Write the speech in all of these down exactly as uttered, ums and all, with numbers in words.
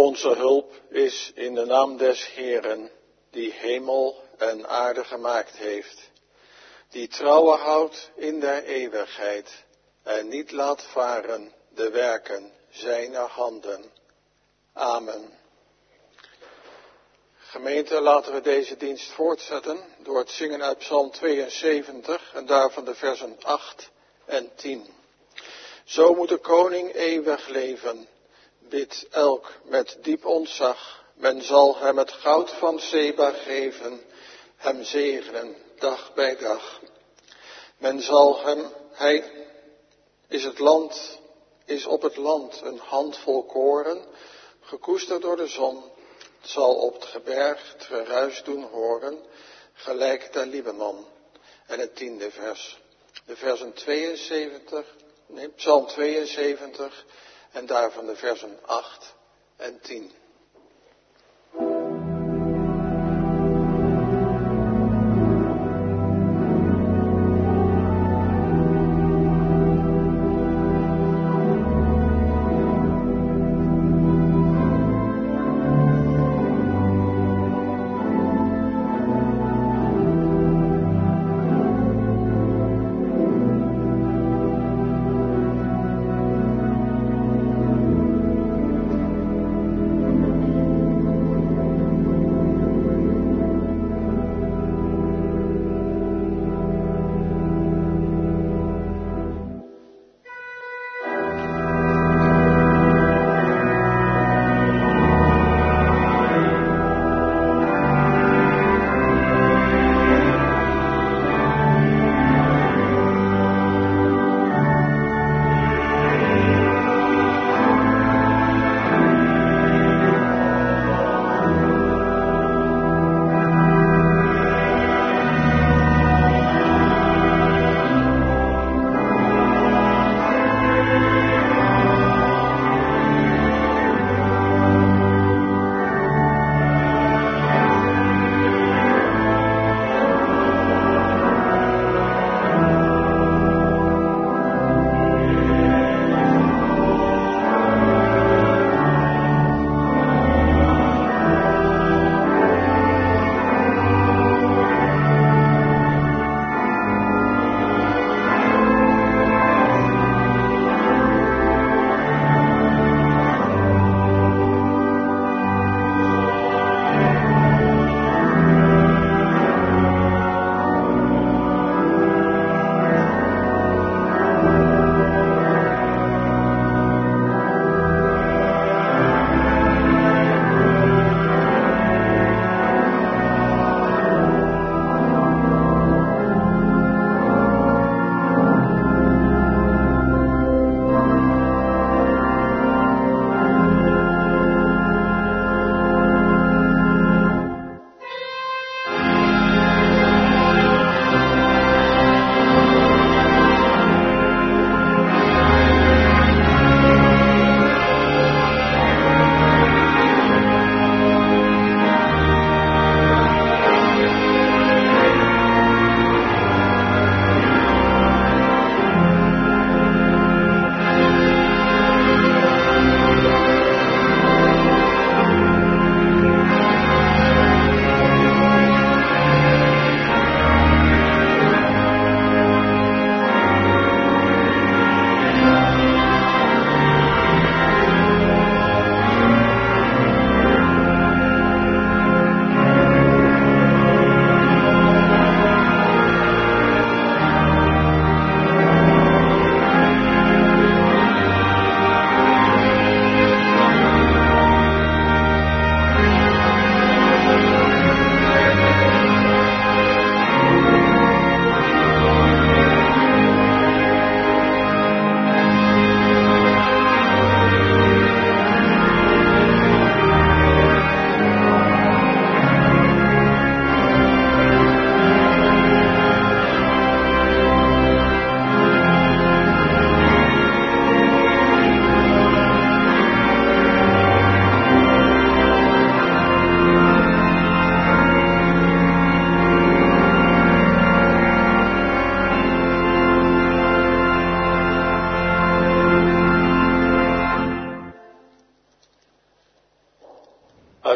Onze hulp is in de naam des Heeren, die hemel en aarde gemaakt heeft, die trouwe houdt in der eeuwigheid en niet laat varen de werken zijner handen. Amen. Gemeente, laten we deze dienst voortzetten door het zingen uit Psalm tweeënzeventig en daarvan de versen acht en tien. Zo moet de koning eeuwig leven, bidt elk met diep ontzag. Men zal hem het goud van Seba geven, hem zegenen dag bij dag. Men zal hem, hij is het land, is op het land een handvol koren, gekoesterd door de zon. Het zal op het geberg het geruis doen horen, gelijk de Libanon. En het tiende vers, de versen tweeënzeventig, nee, Psalm tweeënzeventig en daarvan de versen acht en tien. Thank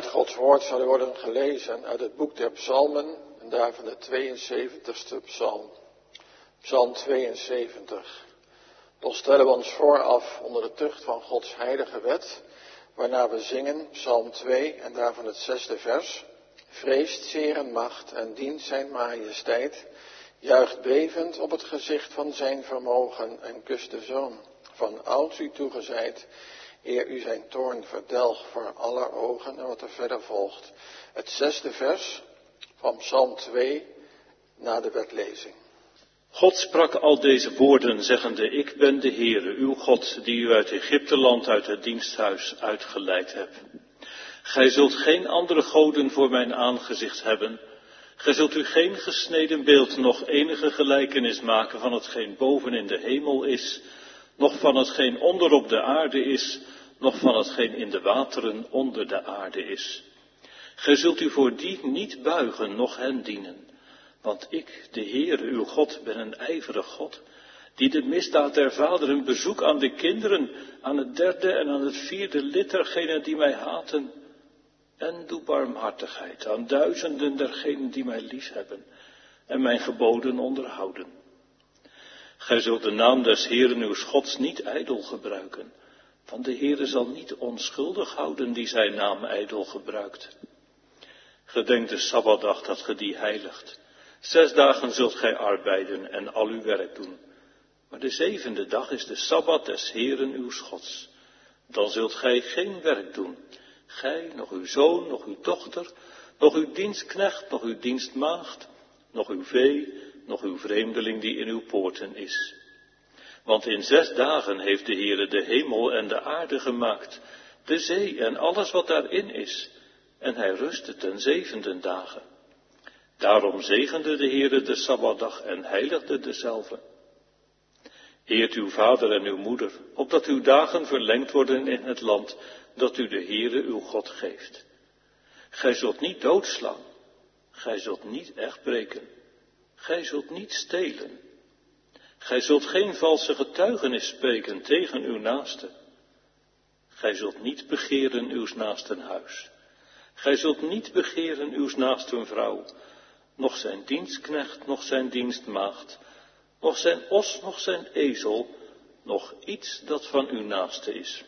Gods woord zal worden gelezen uit het boek der psalmen en daarvan de tweeënzeventigste psalm. Psalm tweeënzeventig. Dan stellen we ons vooraf onder de tucht van Gods heilige wet, waarna we zingen psalm twee en daarvan het zesde vers. Vreest zeer en macht en dient zijn majesteit, juicht bevend op het gezicht van zijn vermogen en kust de zoon. Van ouds u toegezeid, eer u zijn toorn verdelgt voor aller ogen en wat er verder volgt. Het zesde vers van psalm twee na de wetlezing. God sprak al deze woorden, zeggende, ik ben de Heere, uw God, die u uit Egypteland, uit het diensthuis uitgeleid hebt. Gij zult geen andere goden voor mijn aangezicht hebben. Gij zult u geen gesneden beeld, noch enige gelijkenis maken van hetgeen boven in de hemel is, noch van hetgeen onder op de aarde is, noch van hetgeen in de wateren onder de aarde is. Gij zult u voor die niet buigen, noch hen dienen. Want ik, de Heer, uw God, ben een ijverig God, die de misdaad der vaderen bezoek aan de kinderen, aan het derde en aan het vierde lid dergenen die mij haten, en doe barmhartigheid aan duizenden dergenen die mij liefhebben en mijn geboden onderhouden. Gij zult de naam des Heeren uws Gods niet ijdel gebruiken, want de Heere zal niet onschuldig houden die zijn naam ijdel gebruikt. Gedenk de Sabbatdag dat ge die heiligt. Zes dagen zult gij arbeiden en al uw werk doen. Maar de zevende dag is de Sabbat des Heeren uws Gods. Dan zult gij geen werk doen. Gij, nog uw zoon, nog uw dochter, nog uw dienstknecht, nog uw dienstmaagd, nog uw vee, nog uw vreemdeling die in uw poorten is. Want in zes dagen heeft de Heere de hemel en de aarde gemaakt, de zee en alles wat daarin is. En hij rustte ten zevende dagen. Daarom zegende de Heere de Sabbatdag en heiligde dezelve. Eert uw vader en uw moeder, opdat uw dagen verlengd worden in het land dat u de Heere uw God geeft. Gij zult niet doodslaan, gij zult niet echt breken, gij zult niet stelen. Gij zult geen valse getuigenis spreken tegen uw naaste. Gij zult niet begeren uws naasten huis. Gij zult niet begeren uws naasten vrouw, noch zijn dienstknecht, noch zijn dienstmaagd, noch zijn os, noch zijn ezel, noch iets dat van uw naaste is.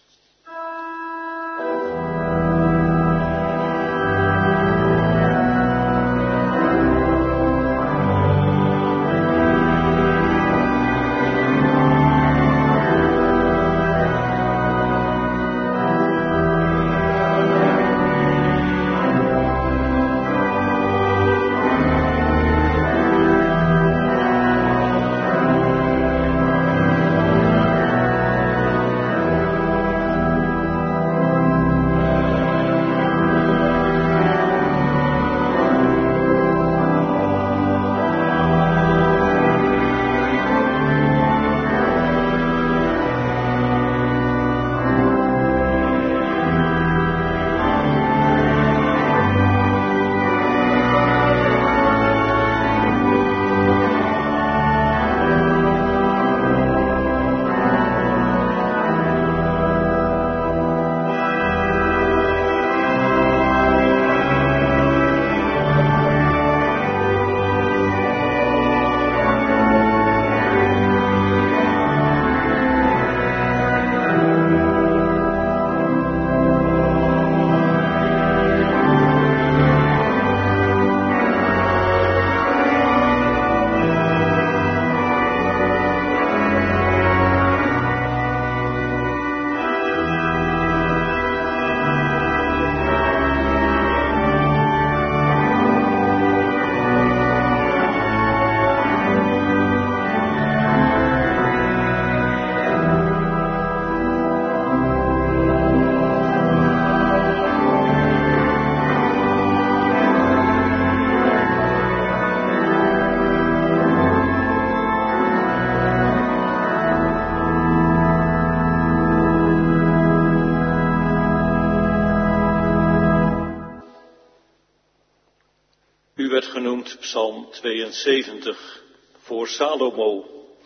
Psalm tweeënzeventig, voor Salomo.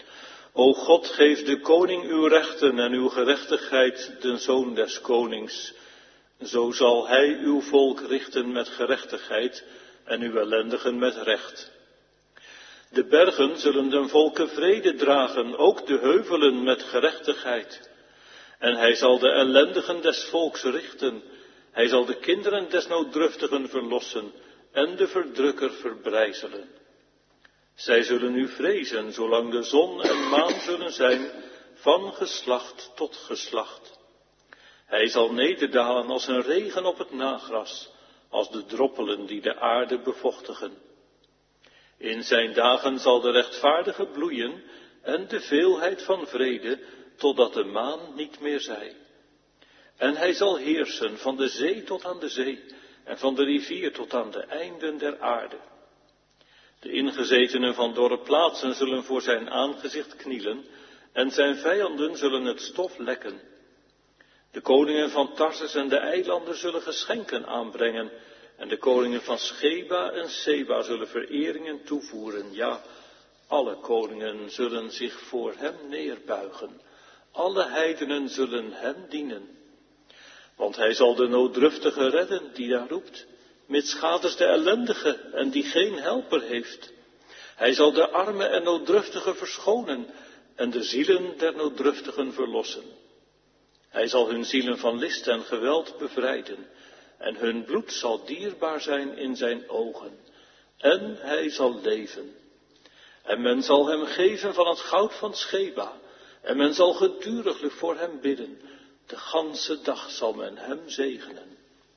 O God, geef de koning uw rechten en uw gerechtigheid den zoon des konings. Zo zal hij uw volk richten met gerechtigheid en uw ellendigen met recht. De bergen zullen den volken vrede dragen, ook de heuvelen met gerechtigheid. En hij zal de ellendigen des volks richten. Hij zal de kinderen des nooddruftigen verlossen en de verdrukker verbrijzelen. Zij zullen u vrezen, zolang de zon en maan zullen zijn, van geslacht tot geslacht. Hij zal nederdalen als een regen op het nagras, als de droppelen die de aarde bevochtigen. In zijn dagen zal de rechtvaardige bloeien en de veelheid van vrede, totdat de maan niet meer zij. En hij zal heersen van de zee tot aan de zee en van de rivier tot aan de einden der aarde. De ingezetenen van dorre plaatsen zullen voor zijn aangezicht knielen en zijn vijanden zullen het stof lekken. De koningen van Tarsus en de eilanden zullen geschenken aanbrengen en de koningen van Scheba en Seba zullen vereringen toevoeren. Ja, alle koningen zullen zich voor hem neerbuigen. Alle heidenen zullen hem dienen. Want hij zal de nooddruftige redden die daar roept, mitsgaders de ellendige en die geen helper heeft. Hij zal de armen en nooddruftigen verschonen en de zielen der nooddruftigen verlossen. Hij zal hun zielen van list en geweld bevrijden en hun bloed zal dierbaar zijn in zijn ogen. En hij zal leven. En men zal hem geven van het goud van Scheba en men zal geduriglijk voor hem bidden. De ganse dag zal men hem zegenen.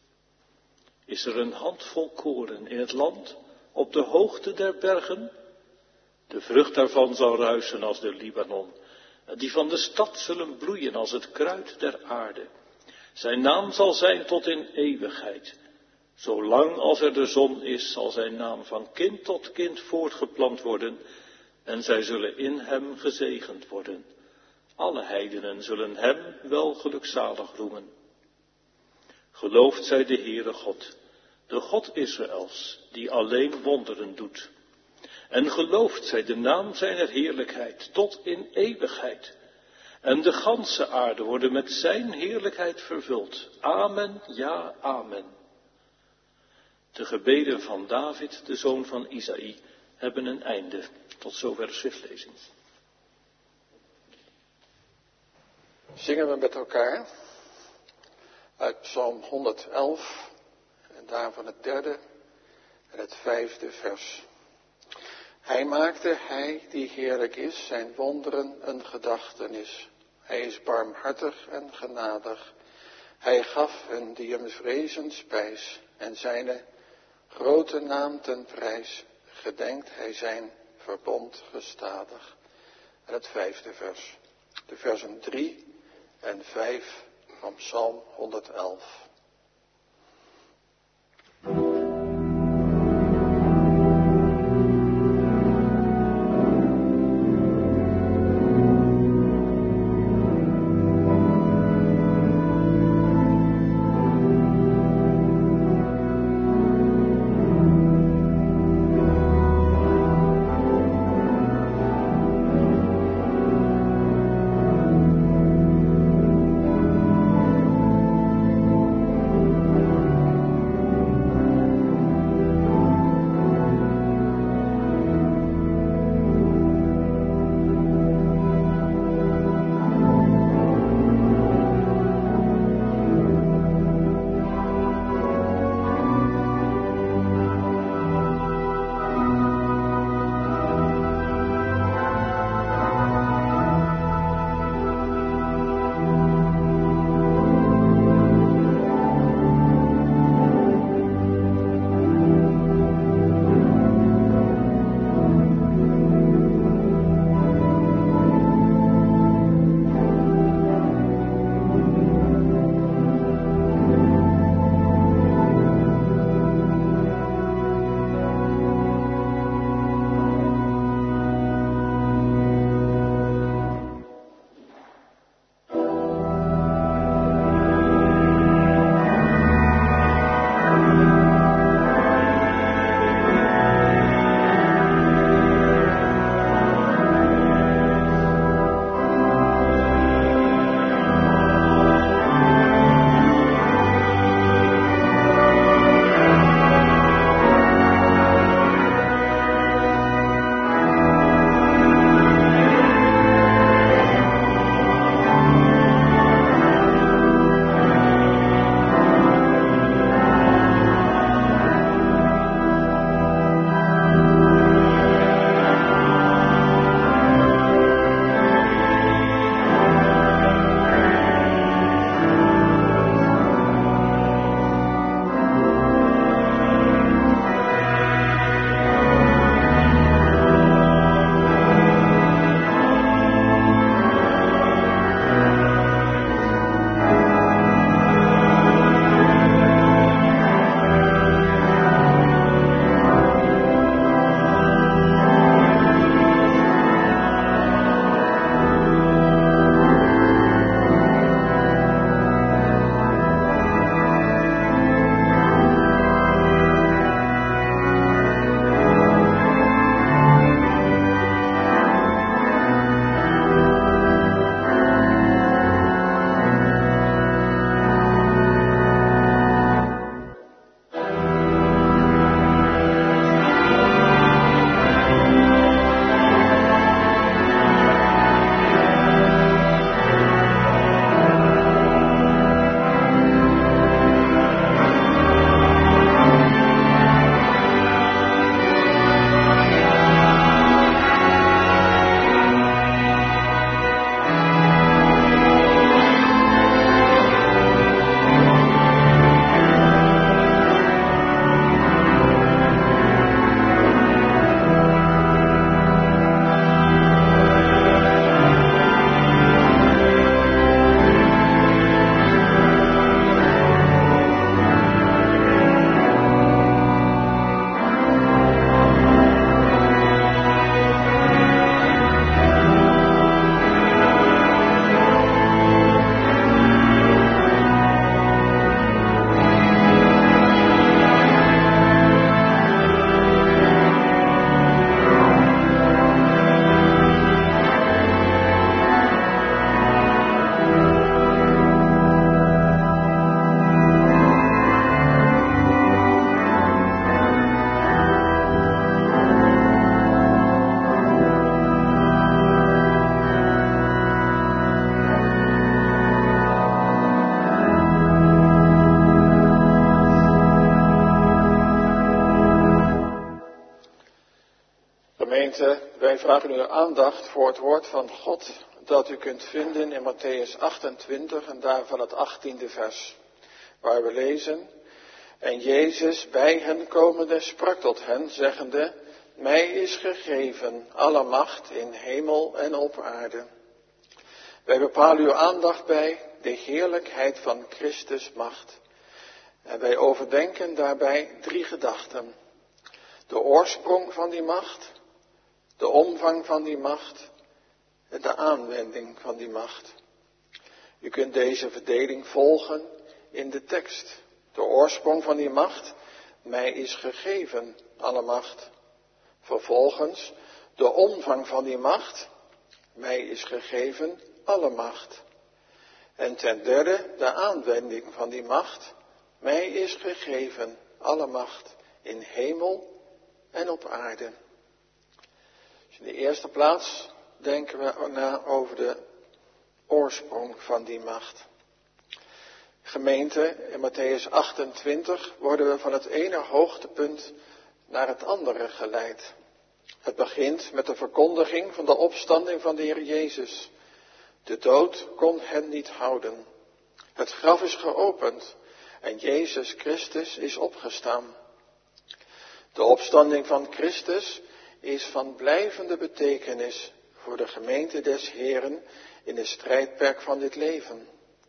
Is er een handvol koren in het land, op de hoogte der bergen? De vrucht daarvan zal ruisen als de Libanon. En die van de stad zullen bloeien als het kruid der aarde. Zijn naam zal zijn tot in eeuwigheid. Zolang als er de zon is, zal zijn naam van kind tot kind voortgeplant worden. En zij zullen in hem gezegend worden. Alle heidenen zullen hem wel gelukzalig roemen. Geloofd zij de Heere God, de God Israëls, die alleen wonderen doet. En geloofd zij de naam zijner heerlijkheid tot in eeuwigheid. En de ganse aarde worden met zijn heerlijkheid vervuld. Amen, ja, amen. De gebeden van David, de zoon van Isaï, hebben een einde. Tot zover de schriftlezing. Zingen we met elkaar uit Psalm honderdelf en daarvan het derde en het vijfde vers. Hij maakte, hij die heerlijk is, zijn wonderen een gedachtenis. Hij is barmhartig en genadig. Hij gaf hen die hem vrezen spijs en zijne grote naam ten prijs. Gedenkt hij zijn verbond gestadig. En het vijfde vers. De versen drie en vijf van Psalm honderdelf. Wij vragen uw aandacht voor het woord van God dat u kunt vinden in Matthäus achtentwintig en daarvan het achttiende vers, waar we lezen: En Jezus bij hen komende sprak tot hen, zeggende: Mij is gegeven alle macht in hemel en op aarde. Wij bepalen uw aandacht bij de heerlijkheid van Christus' macht. En wij overdenken daarbij drie gedachten. De oorsprong van die macht, de omvang van die macht en de aanwending van die macht. U kunt deze verdeling volgen in de tekst. De oorsprong van die macht, mij is gegeven alle macht. Vervolgens, de omvang van die macht, mij is gegeven alle macht. En ten derde, de aanwending van die macht, mij is gegeven alle macht in hemel en op aarde. Dus in de eerste plaats denken we na over de oorsprong van die macht. Gemeente, in Matthäus achtentwintig worden we van het ene hoogtepunt naar het andere geleid. Het begint met de verkondiging van de opstanding van de Heer Jezus. De dood kon hen niet houden. Het graf is geopend en Jezus Christus is opgestaan. De opstanding van Christus is van blijvende betekenis voor de gemeente des Heren in het strijdperk van dit leven.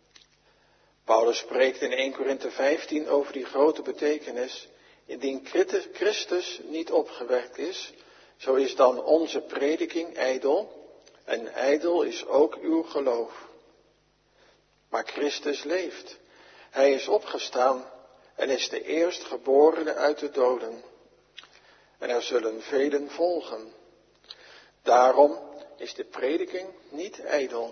Paulus spreekt in eerste Korinthe vijftien over die grote betekenis. Indien Christus niet opgewekt is, zo is dan onze prediking ijdel en ijdel is ook uw geloof. Maar Christus leeft. Hij is opgestaan en is de eerstgeborene uit de doden. En er zullen velen volgen. Daarom is de prediking niet ijdel.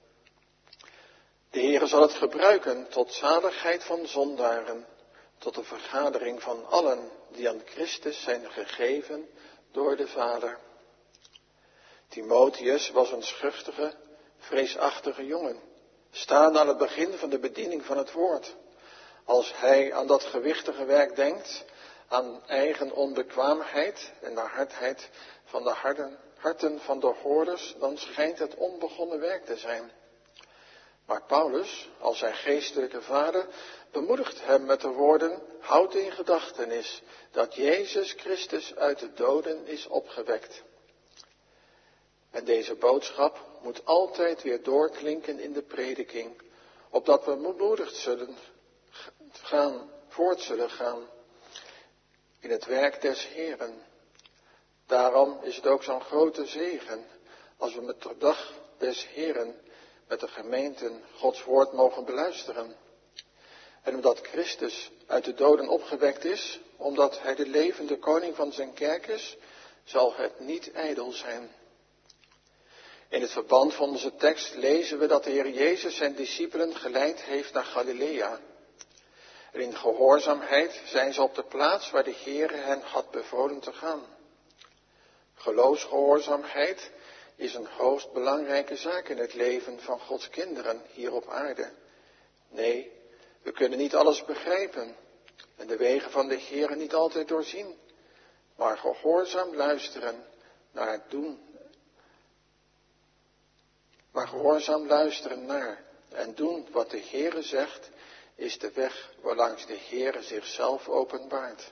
De Heere zal het gebruiken tot zaligheid van zondaren, tot de vergadering van allen die aan Christus zijn gegeven door de Vader. Timotheus was een schuchtere, vreesachtige jongen, staande aan het begin van de bediening van het woord. Als hij aan dat gewichtige werk denkt, aan eigen onbekwaamheid en de hardheid van de harden, harten van de hoorders, dan schijnt het onbegonnen werk te zijn. Maar Paulus, als zijn geestelijke vader, bemoedigt hem met de woorden: houd in gedachtenis dat Jezus Christus uit de doden is opgewekt. En deze boodschap moet altijd weer doorklinken in de prediking, opdat we bemoedigd zullen gaan, voort zullen gaan in het werk des Heeren. Daarom is het ook zo'n grote zegen als we met de dag des Heeren met de gemeenten Gods woord mogen beluisteren. En omdat Christus uit de doden opgewekt is, omdat hij de levende koning van zijn kerk is, zal het niet ijdel zijn. In het verband van onze tekst lezen we dat de Heer Jezus zijn discipelen geleid heeft naar Galilea. En in gehoorzaamheid zijn ze op de plaats waar de Heer hen had bevolen te gaan. Geloofsgehoorzaamheid is een hoogst belangrijke zaak in het leven van Gods kinderen hier op aarde. Nee, we kunnen niet alles begrijpen en de wegen van de Heer niet altijd doorzien, maar gehoorzaam luisteren naar het doen. Maar gehoorzaam luisteren naar en doen wat de Heere zegt, is de weg waarlangs de Heere zichzelf openbaart.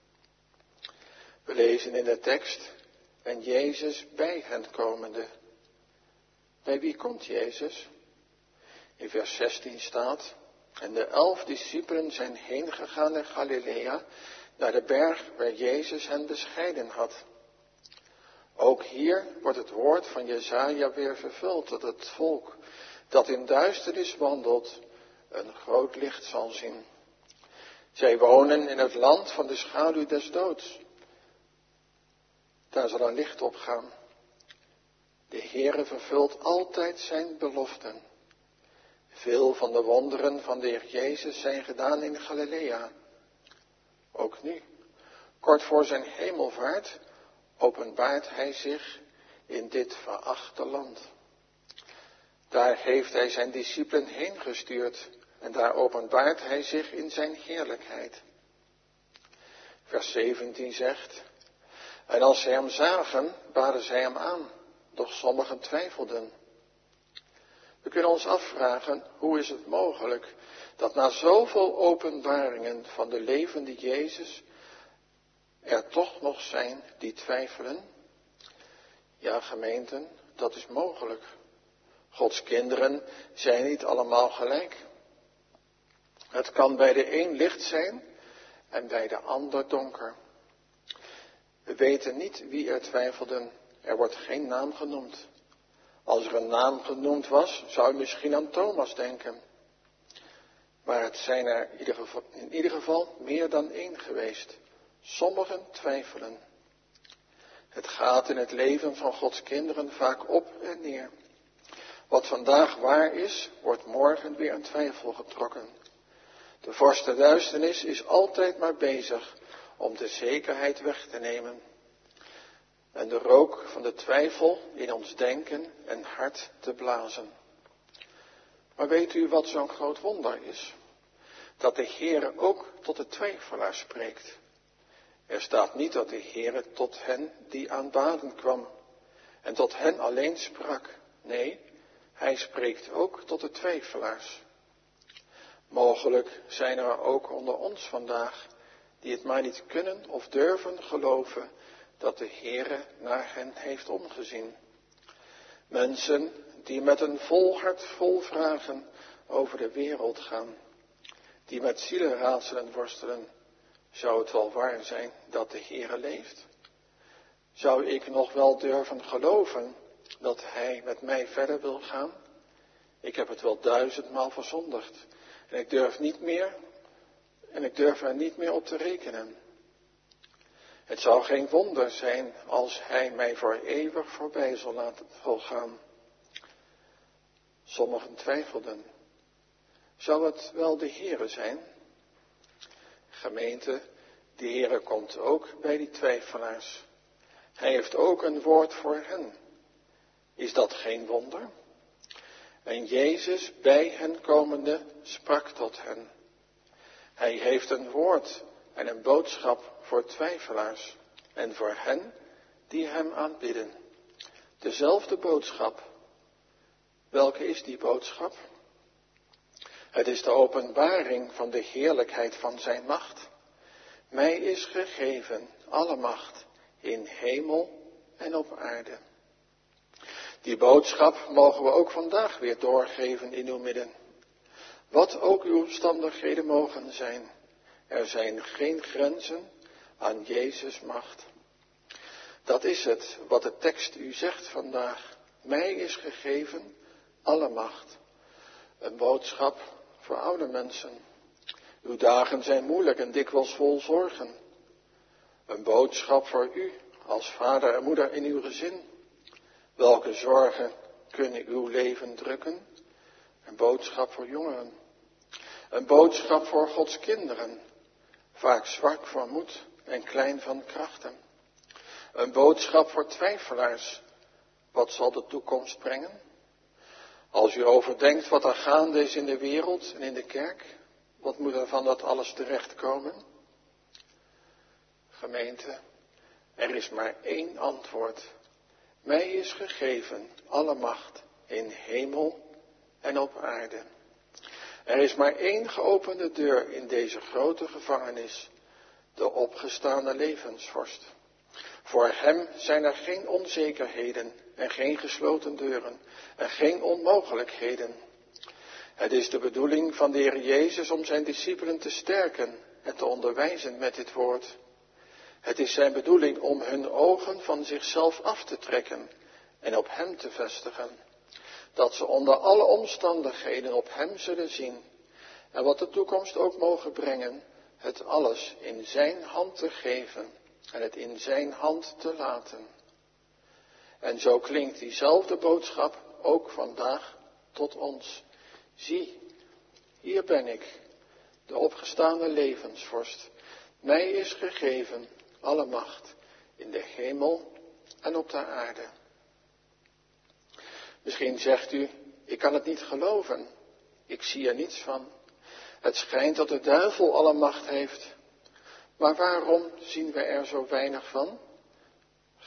We lezen in de tekst: en Jezus bij hen komende. Bij wie komt Jezus? In vers zestien staat: en de elf discipelen zijn heen gegaan naar Galilea, naar de berg waar Jezus hen bescheiden had. Ook hier wordt het woord van Jesaja weer vervuld, dat het volk dat in duisternis wandelt een groot licht zal zien. Zij wonen in het land van de schaduw des doods. Daar zal een licht opgaan. De Heere vervult altijd zijn beloften. Veel van de wonderen van de Heer Jezus zijn gedaan in Galilea. Ook nu, kort voor zijn hemelvaart, openbaart hij zich in dit verachte land. Daar heeft hij zijn discipelen heen gestuurd en daar openbaart hij zich in zijn heerlijkheid. Vers zeventien zegt: En als zij hem zagen, baden zij hem aan, doch sommigen twijfelden. We kunnen ons afvragen, hoe is het mogelijk dat na zoveel openbaringen van de levende Jezus er toch nog zijn die twijfelen? Ja, gemeenten, dat is mogelijk. Gods kinderen zijn niet allemaal gelijk. Het kan bij de een licht zijn en bij de ander donker. We weten niet wie er twijfelden. Er wordt geen naam genoemd. Als er een naam genoemd was, zou u misschien aan Thomas denken. Maar het zijn er in ieder geval, in ieder geval meer dan één geweest. Sommigen twijfelen. Het gaat in het leven van Gods kinderen vaak op en neer. Wat vandaag waar is, wordt morgen weer in twijfel getrokken. De vorst der duisternis is altijd maar bezig om de zekerheid weg te nemen. En de rook van de twijfel in ons denken en hart te blazen. Maar weet u wat zo'n groot wonder is? Dat de Heere ook tot de twijfelaar spreekt. Er staat niet dat de Heere tot hen die aanbaden kwam en tot hen alleen sprak. Nee, hij spreekt ook tot de twijfelaars. Mogelijk zijn er ook onder ons vandaag die het maar niet kunnen of durven geloven dat de Heere naar hen heeft omgezien. Mensen die met een vol hart vol vragen over de wereld gaan, die met zielenraadselen worstelen. Zou het wel waar zijn dat de Heere leeft? Zou ik nog wel durven geloven dat Hij met mij verder wil gaan? Ik heb het wel duizendmaal verzondigd en ik durf niet meer en ik durf er niet meer op te rekenen. Het zou geen wonder zijn als Hij mij voor eeuwig voorbij zal laten gaan. Sommigen twijfelden. Zou het wel de Heere zijn? Gemeente, de Heere komt ook bij die twijfelaars. Hij heeft ook een woord voor hen. Is dat geen wonder? En Jezus bij hen komende sprak tot hen. Hij heeft een woord en een boodschap voor twijfelaars en voor hen die hem aanbidden. Dezelfde boodschap. Welke is die boodschap? Het is de openbaring van de heerlijkheid van zijn macht. Mij is gegeven alle macht in hemel en op aarde. Die boodschap mogen we ook vandaag weer doorgeven in uw midden. Wat ook uw omstandigheden mogen zijn, er zijn geen grenzen aan Jezus' macht. Dat is het wat de tekst u zegt vandaag. Mij is gegeven alle macht. Een boodschap voor oude mensen. Uw dagen zijn moeilijk en dikwijls vol zorgen. Een boodschap voor u als vader en moeder in uw gezin. Welke zorgen kunnen uw leven drukken? Een boodschap voor jongeren. Een boodschap voor Gods kinderen. Vaak zwak van moed en klein van krachten. Een boodschap voor twijfelaars. Wat zal de toekomst brengen? Als u overdenkt wat er gaande is in de wereld en in de kerk, wat moet er van dat alles terechtkomen? Gemeente, er is maar één antwoord. Mij is gegeven alle macht in hemel en op aarde. Er is maar één geopende deur in deze grote gevangenis, de opgestane levensvorst. Voor hem zijn er geen onzekerheden en geen gesloten deuren en geen onmogelijkheden. Het is de bedoeling van de Heer Jezus om zijn discipelen te sterken en te onderwijzen met dit woord. Het is zijn bedoeling om hun ogen van zichzelf af te trekken en op hem te vestigen. Dat ze onder alle omstandigheden op hem zullen zien. En wat de toekomst ook mogen brengen, het alles in zijn hand te geven en het in zijn hand te laten. En zo klinkt diezelfde boodschap ook vandaag tot ons. Zie, hier ben ik, de opgestane levensvorst. Mij is gegeven alle macht in de hemel en op de aarde. Misschien zegt u, ik kan het niet geloven. Ik zie er niets van. Het schijnt dat de duivel alle macht heeft. Maar waarom zien we er zo weinig van?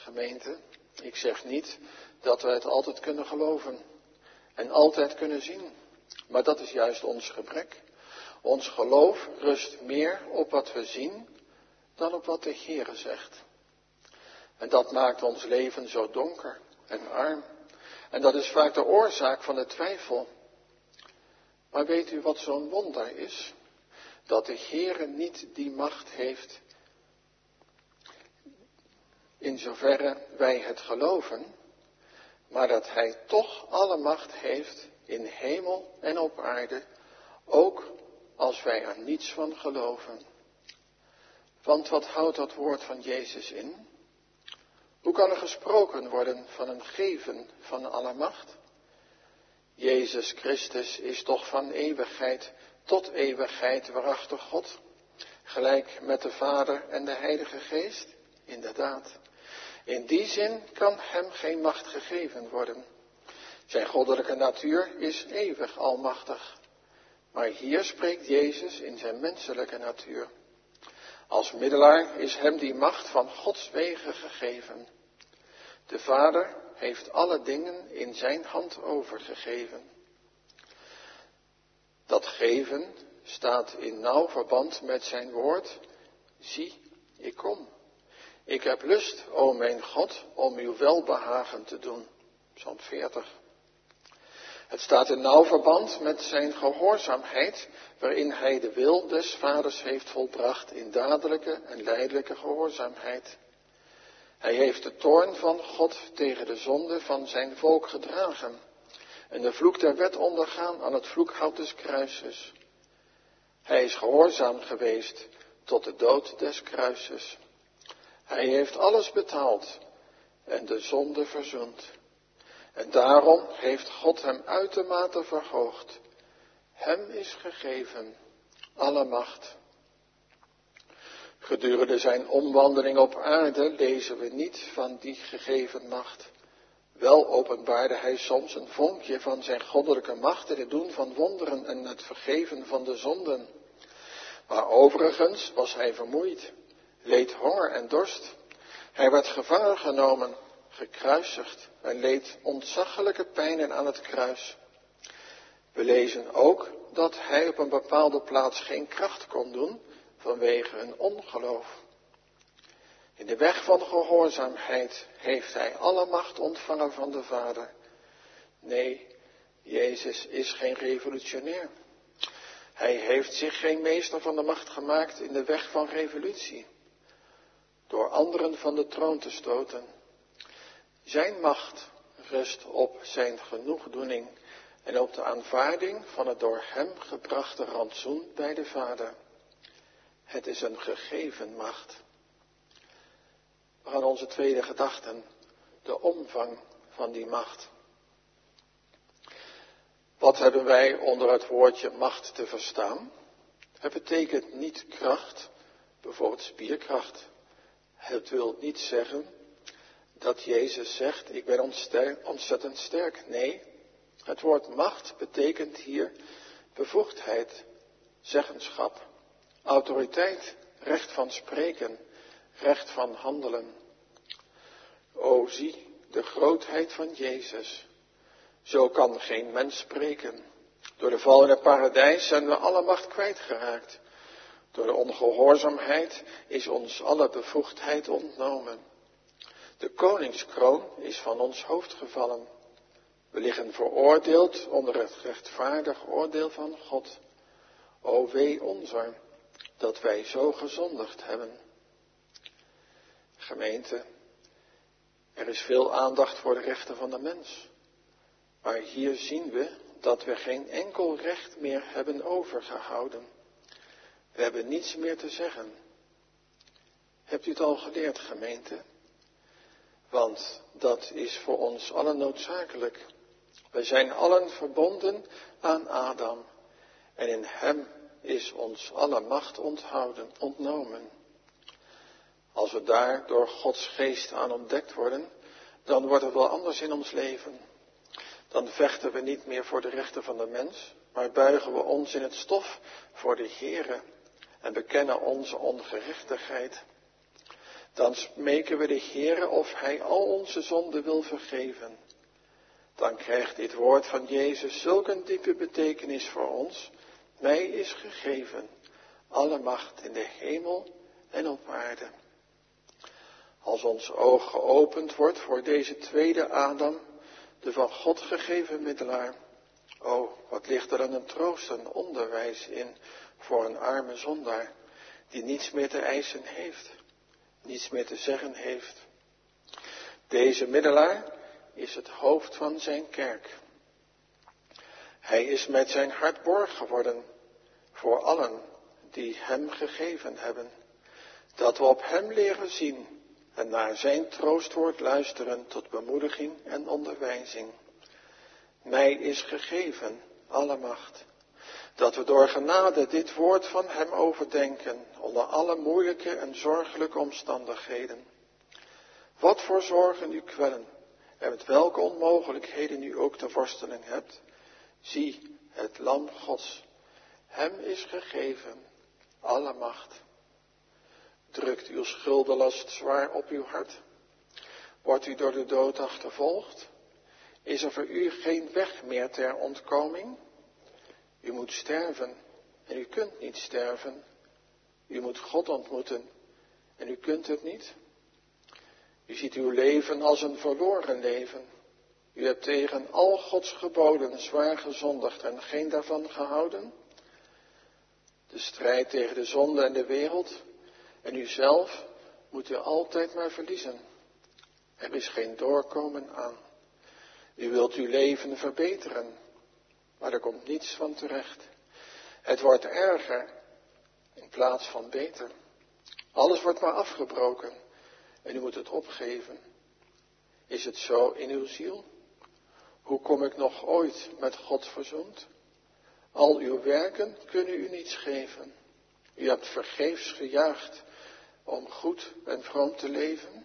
Gemeente, ik zeg niet dat we het altijd kunnen geloven en altijd kunnen zien. Maar dat is juist ons gebrek. Ons geloof rust meer op wat we zien dan op wat de Heere zegt. En dat maakt ons leven zo donker en arm. En dat is vaak de oorzaak van de twijfel. Maar weet u wat zo'n wonder is? Dat de Heere niet die macht heeft, in zoverre wij het geloven, maar dat Hij toch alle macht heeft in hemel en op aarde, ook als wij er niets van geloven. Want wat houdt dat woord van Jezus in? Hoe kan er gesproken worden van een geven van alle macht? Jezus Christus is toch van eeuwigheid tot eeuwigheid waarachtig God, gelijk met de Vader en de Heilige Geest? Inderdaad. In die zin kan hem geen macht gegeven worden. Zijn goddelijke natuur is eeuwig almachtig. Maar hier spreekt Jezus in zijn menselijke natuur. Als middelaar is hem die macht van Gods wegen gegeven. De Vader heeft alle dingen in zijn hand overgegeven. Dat geven staat in nauw verband met zijn woord. Zie, ik kom. Ik heb lust, o mijn God, om uw welbehagen te doen. Psalm veertig. Het staat in nauw verband met zijn gehoorzaamheid, waarin hij de wil des Vaders heeft volbracht in dadelijke en lijdelijke gehoorzaamheid. Hij heeft de toorn van God tegen de zonde van zijn volk gedragen en de vloek der wet ondergaan aan het vloekhout des kruises. Hij is gehoorzaam geweest tot de dood des kruises. Hij heeft alles betaald en de zonde verzoend. En daarom heeft God hem uitermate verhoogd. Hem is gegeven alle macht. Gedurende zijn omwandeling op aarde lezen we niet van die gegeven macht. Wel openbaarde hij soms een vonkje van zijn goddelijke macht in het doen van wonderen en het vergeven van de zonden. Maar overigens was hij vermoeid, leed honger en dorst. Hij werd gevangen genomen, gekruisigd en leed ontzaglijke pijnen aan het kruis. We lezen ook dat hij op een bepaalde plaats geen kracht kon doen vanwege hun ongeloof. In de weg van gehoorzaamheid heeft hij alle macht ontvangen van de Vader. Nee, Jezus is geen revolutionair. Hij heeft zich geen meester van de macht gemaakt in de weg van revolutie, door anderen van de troon te stoten. Zijn macht rust op zijn genoegdoening en op de aanvaarding van het door hem gebrachte rantsoen bij de Vader. Het is een gegeven macht. We gaan onze tweede gedachten, de omvang van die macht. Wat hebben wij onder het woordje macht te verstaan? Het betekent niet kracht, bijvoorbeeld spierkracht. Het wil niet zeggen dat Jezus zegt, ik ben ontzettend sterk. Nee, het woord macht betekent hier bevoegdheid, zeggenschap, autoriteit, recht van spreken, recht van handelen. O, zie de grootheid van Jezus. Zo kan geen mens spreken. Door de val in het paradijs zijn we alle macht kwijtgeraakt. Door de ongehoorzaamheid is ons alle bevoegdheid ontnomen. De koningskroon is van ons hoofd gevallen. We liggen veroordeeld onder het rechtvaardig oordeel van God. O wee onzer, dat wij zo gezondigd hebben. Gemeente, er is veel aandacht voor de rechten van de mens. Maar hier zien we dat we geen enkel recht meer hebben overgehouden. We hebben niets meer te zeggen. Hebt u het al geleerd, gemeente? Want dat is voor ons allen noodzakelijk. We zijn allen verbonden aan Adam. En in hem is ons alle macht onthouden, ontnomen. Als we daar door Gods geest aan ontdekt worden, dan wordt het wel anders in ons leven. Dan vechten we niet meer voor de rechten van de mens, maar buigen we ons in het stof voor de Heere en bekennen onze ongerechtigheid. Dan smeken we de Heere of Hij al onze zonden wil vergeven. Dan krijgt dit woord van Jezus zulk een diepe betekenis voor ons. Mij is gegeven alle macht in de hemel en op aarde. Als ons oog geopend wordt voor deze tweede Adam, de van God gegeven middelaar. O, wat ligt er dan een troost en onderwijs in voor een arme zondaar, die niets meer te eisen heeft, niets meer te zeggen heeft. Deze middelaar is het hoofd van zijn kerk. Hij is met zijn hart borg geworden voor allen die hem gegeven hebben, dat we op hem leren zien en naar zijn troostwoord luisteren tot bemoediging en onderwijzing. Mij is gegeven alle macht, dat we door genade dit woord van hem overdenken onder alle moeilijke en zorgelijke omstandigheden. Wat voor zorgen u kwellen en met welke onmogelijkheden u ook te worstelen hebt, zie het lam Gods. Hem is gegeven alle macht. Drukt uw schuldenlast zwaar op uw hart? Wordt u door de dood achtervolgd? Is er voor u geen weg meer ter ontkoming? U moet sterven en u kunt niet sterven. U moet God ontmoeten en u kunt het niet. U ziet uw leven als een verloren leven. U hebt tegen al Gods geboden zwaar gezondigd en geen daarvan gehouden. De strijd tegen de zonde en de wereld en u zelf moet u altijd maar verliezen. Er is geen doorkomen aan. U wilt uw leven verbeteren, maar er komt niets van terecht. Het wordt erger in plaats van beter. Alles wordt maar afgebroken en u moet het opgeven. Is het zo in uw ziel? Hoe kom ik nog ooit met God verzoend? Al uw werken kunnen u niets geven. U hebt vergeefs gejaagd om goed en vroom te leven.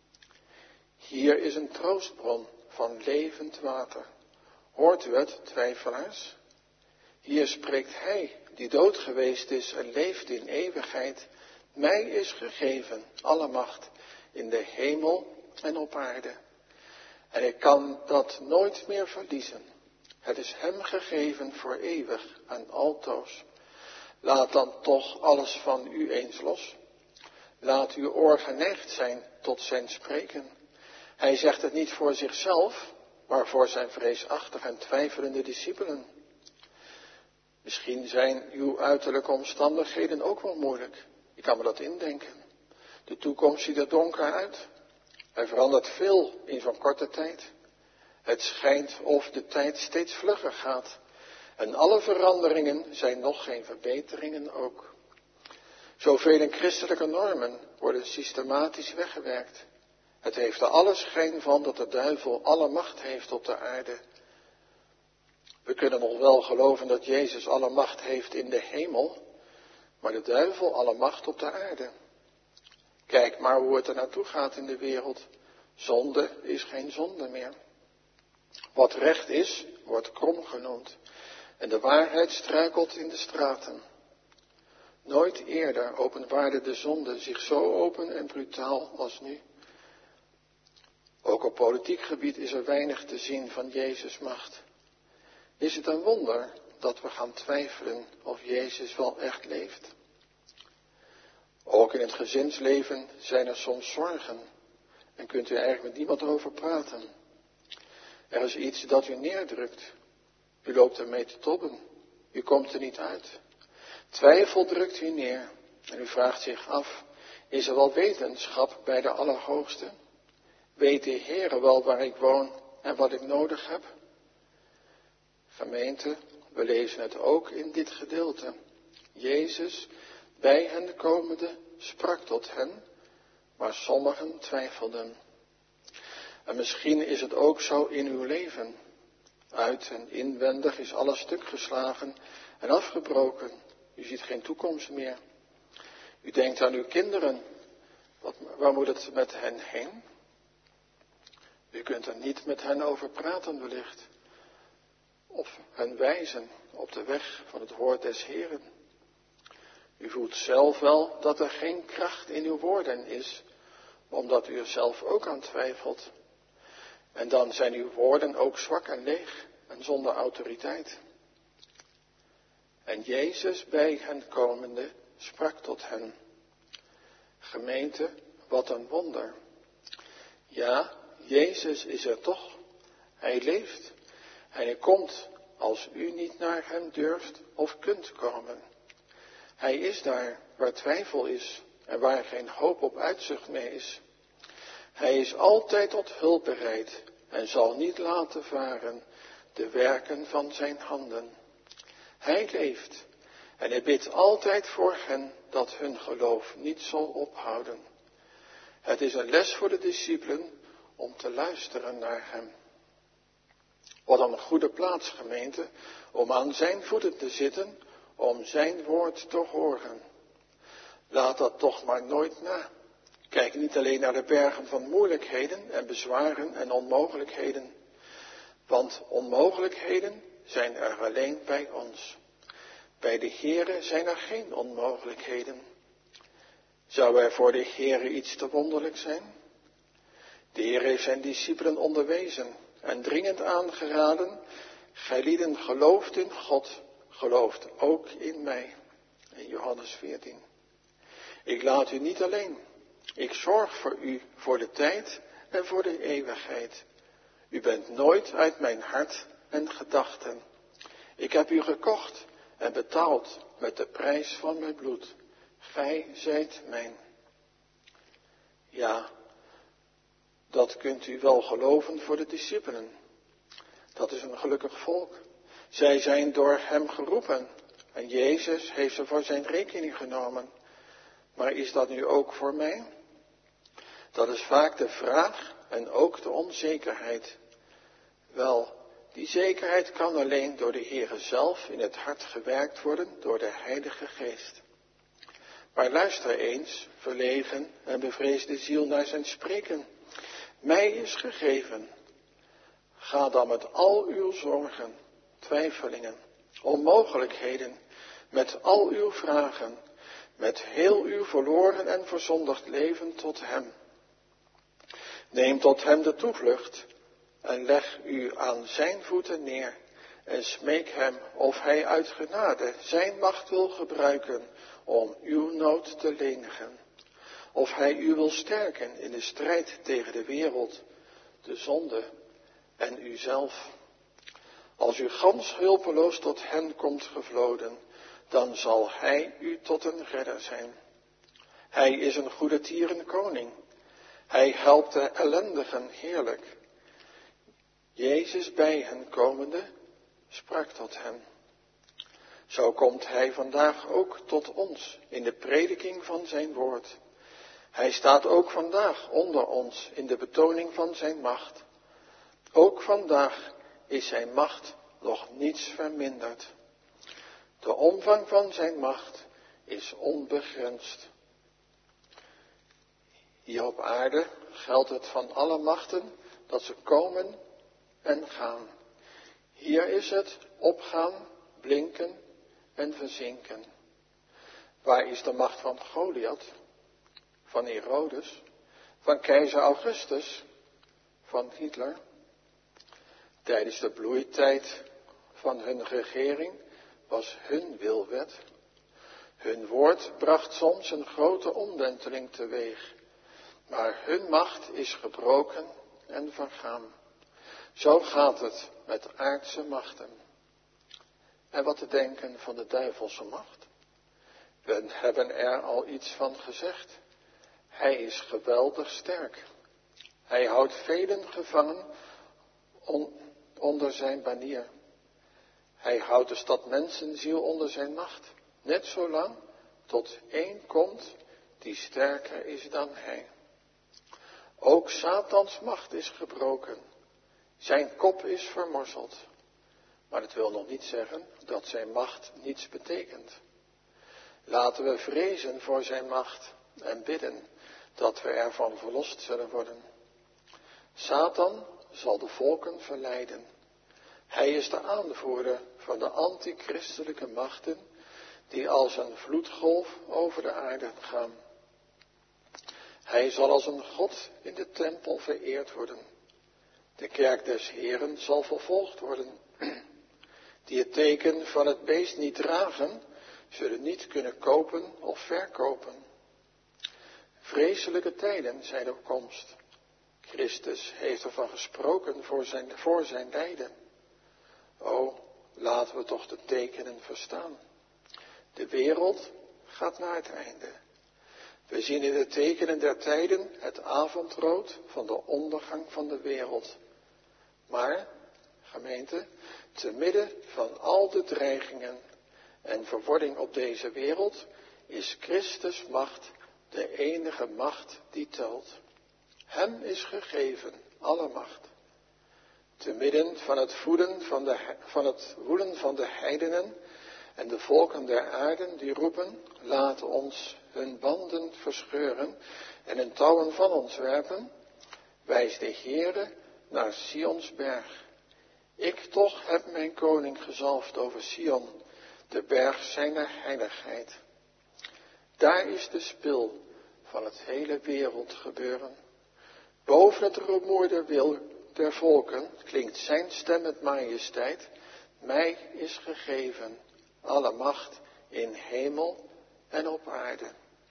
Hier is een troostbron van levend water. Hoort u het, twijfelaars? Hier spreekt hij die dood geweest is en leeft in eeuwigheid. Mij is gegeven alle macht in de hemel en op aarde. En ik kan dat nooit meer verliezen. Het is hem gegeven voor eeuwig en altoos. Laat dan toch alles van u eens los. Laat uw oor geneigd zijn tot zijn spreken. Hij zegt het niet voor zichzelf, maar voor zijn vreesachtige en twijfelende discipelen. Misschien zijn uw uiterlijke omstandigheden ook wel moeilijk. Ik kan me dat indenken. De toekomst ziet er donker uit. Er verandert veel in zo'n korte tijd. Het schijnt of de tijd steeds vlugger gaat. En alle veranderingen zijn nog geen verbeteringen ook. Zoveel christelijke normen worden systematisch weggewerkt. Het heeft er alle schijn van dat de duivel alle macht heeft op de aarde. We kunnen nog wel geloven dat Jezus alle macht heeft in de hemel, maar de duivel alle macht op de aarde. Kijk maar hoe het er naartoe gaat in de wereld. Zonde is geen zonde meer. Wat recht is, wordt krom genoemd. En de waarheid struikelt in de straten. Nooit eerder openbaarde de zonde zich zo open en brutaal als nu. Ook op politiek gebied is er weinig te zien van Jezus' macht. Is het een wonder dat we gaan twijfelen of Jezus wel echt leeft? Ook in het gezinsleven zijn er soms zorgen en kunt u eigenlijk met niemand over praten. Er is iets dat u neerdrukt. U loopt ermee te tobben. U komt er niet uit. Twijfel drukt u neer en u vraagt zich af, is er wel wetenschap bij de Allerhoogste? Weet de Heere wel waar ik woon en wat ik nodig heb? Gemeente, we lezen het ook in dit gedeelte. Jezus, bij hen komende, sprak tot hen, maar sommigen twijfelden. En misschien is het ook zo in uw leven. Uit en inwendig is alles stuk geslagen en afgebroken. U ziet geen toekomst meer. U denkt aan uw kinderen. Wat, waar moet het met hen heen? U kunt er niet met hen over praten wellicht. Of hen wijzen op de weg van het woord des Heeren. U voelt zelf wel dat er geen kracht in uw woorden is omdat u er zelf ook aan twijfelt. En dan zijn uw woorden ook zwak en leeg en zonder autoriteit. En Jezus bij hen komende sprak tot hen: Gemeente, wat een wonder. Ja, Jezus is er toch. Hij leeft. En hij komt als u niet naar hem durft of kunt komen. Hij is daar waar twijfel is en waar geen hoop op uitzicht meer is. Hij is altijd tot hulp bereid en zal niet laten varen de werken van zijn handen. Hij leeft en hij bidt altijd voor hen dat hun geloof niet zal ophouden. Het is een les voor de discipelen om te luisteren naar hem. Wat een goede plaats, gemeente, om aan zijn voeten te zitten, om zijn woord te horen. Laat dat toch maar nooit na. Kijk niet alleen naar de bergen van moeilijkheden en bezwaren en onmogelijkheden. Want onmogelijkheden zijn er alleen bij ons. Bij de Heere zijn er geen onmogelijkheden. Zou er voor de Heere iets te wonderlijk zijn? De Heer heeft zijn discipelen onderwezen en dringend aangeraden: Gijlieden gelooft in God, gelooft ook in mij. In Johannes veertien. Ik laat u niet alleen. Ik zorg voor u voor de tijd en voor de eeuwigheid. U bent nooit uit mijn hart en gedachten. Ik heb u gekocht en betaald met de prijs van mijn bloed. Gij zijt mijn. Ja, dat kunt u wel geloven voor de discipelen. Dat is een gelukkig volk. Zij zijn door hem geroepen en Jezus heeft ze voor zijn rekening genomen. Maar is dat nu ook voor mij? Dat is vaak de vraag en ook de onzekerheid. Wel, die zekerheid kan alleen door de Heere zelf in het hart gewerkt worden door de Heilige Geest. Maar luister eens, verlegen en bevreesde ziel, naar zijn spreken. Mij is gegeven. Ga dan met al uw zorgen, twijfelingen, onmogelijkheden, met al uw vragen, met heel uw verloren en verzondigd leven tot hem. Neem tot hem de toevlucht en leg u aan zijn voeten neer en smeek hem of hij uit genade zijn macht wil gebruiken om uw nood te lenigen. Of hij u wil sterken in de strijd tegen de wereld, de zonde en uzelf. Als u gans hulpeloos tot hen komt gevloden, dan zal hij u tot een redder zijn. Hij is een goede tierenkoning. Hij helpt de ellendigen heerlijk. Jezus bij hen komende sprak tot hen. Zo komt hij vandaag ook tot ons in de prediking van zijn woord. Hij staat ook vandaag onder ons in de betoning van zijn macht. Ook vandaag is zijn macht nog niets verminderd. De omvang van zijn macht is onbegrensd. Hier op aarde geldt het van alle machten dat ze komen en gaan. Hier is het opgaan, blinken en verzinken. Waar is de macht van Goliath, van Herodes, van keizer Augustus, van Hitler? Tijdens de bloeitijd van hun regering was hun wil wet. Hun woord bracht soms een grote omwenteling teweeg, maar hun macht is gebroken en vergaan. Zo gaat het met aardse machten. En wat te denken van de duivelse macht? We hebben er al iets van gezegd. Hij is geweldig sterk. Hij houdt velen gevangen on, onder zijn banier. Hij houdt de stad mensenziel onder zijn macht. Net zolang tot één komt die sterker is dan hij. Ook Satans macht is gebroken. Zijn kop is vermorzeld. Maar het wil nog niet zeggen dat zijn macht niets betekent. Laten we vrezen voor zijn macht en bidden dat we ervan verlost zullen worden. Satan zal de volken verleiden. Hij is de aanvoerder van de antichristelijke machten die als een vloedgolf over de aarde gaan. Hij zal als een God in de tempel vereerd worden. De kerk des Heeren zal vervolgd worden. Die het teken van het beest niet dragen, zullen niet kunnen kopen of verkopen. Vreselijke tijden zijn op komst. Christus heeft ervan gesproken voor zijn, voor zijn lijden. O, laten we toch de tekenen verstaan. De wereld gaat naar het einde. We zien in de tekenen der tijden het avondrood van de ondergang van de wereld. Maar, gemeente, te midden van al de dreigingen en verwording op deze wereld, is Christus macht de enige macht die telt. Hem is gegeven alle macht. Te midden van het, voeden van de, van het woeden van de heidenen en de volken der aarde die roepen, laat ons hun banden verscheuren en hun touwen van ons werpen, wijst de Heere naar Sions berg. Ik toch heb mijn koning gezalfd over Sion, de berg zijner heiligheid. Daar is de spil van het hele wereldgebeuren. Boven het rumoer der wil der volken klinkt zijn stem met majesteit. Mij is gegeven alle macht in hemel en op aarde.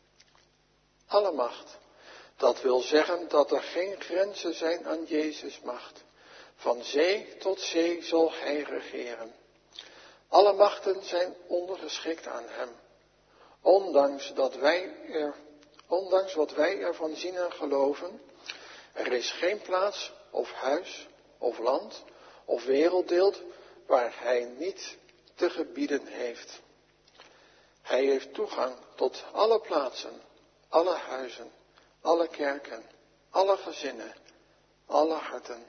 Alle macht. Dat wil zeggen dat er geen grenzen zijn aan Jezus' macht. Van zee tot zee zal hij regeren. Alle machten zijn ondergeschikt aan hem. Ondanks, dat wij er, ondanks wat wij ervan zien en geloven, er is geen plaats of huis of land of werelddeel waar hij niet te gebieden heeft. Hij heeft toegang tot alle plaatsen, alle huizen, alle kerken, alle gezinnen, alle harten.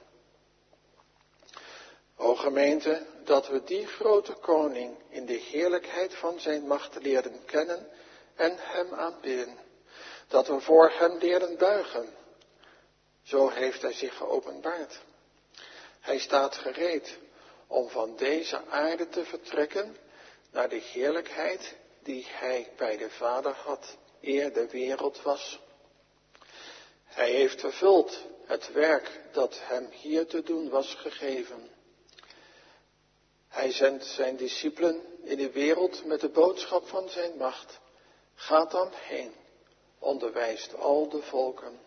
O gemeente, dat we die grote koning in de heerlijkheid van zijn macht leerden kennen en hem aanbidden. Dat we voor hem leerden buigen. Zo heeft hij zich geopenbaard. Hij staat gereed om van deze aarde te vertrekken naar de heerlijkheid die hij bij de Vader had, eer de wereld was. Hij heeft vervuld het werk dat hem hier te doen was gegeven. Hij zendt zijn discipelen in de wereld met de boodschap van zijn macht. Gaat dan heen, onderwijst al de volken.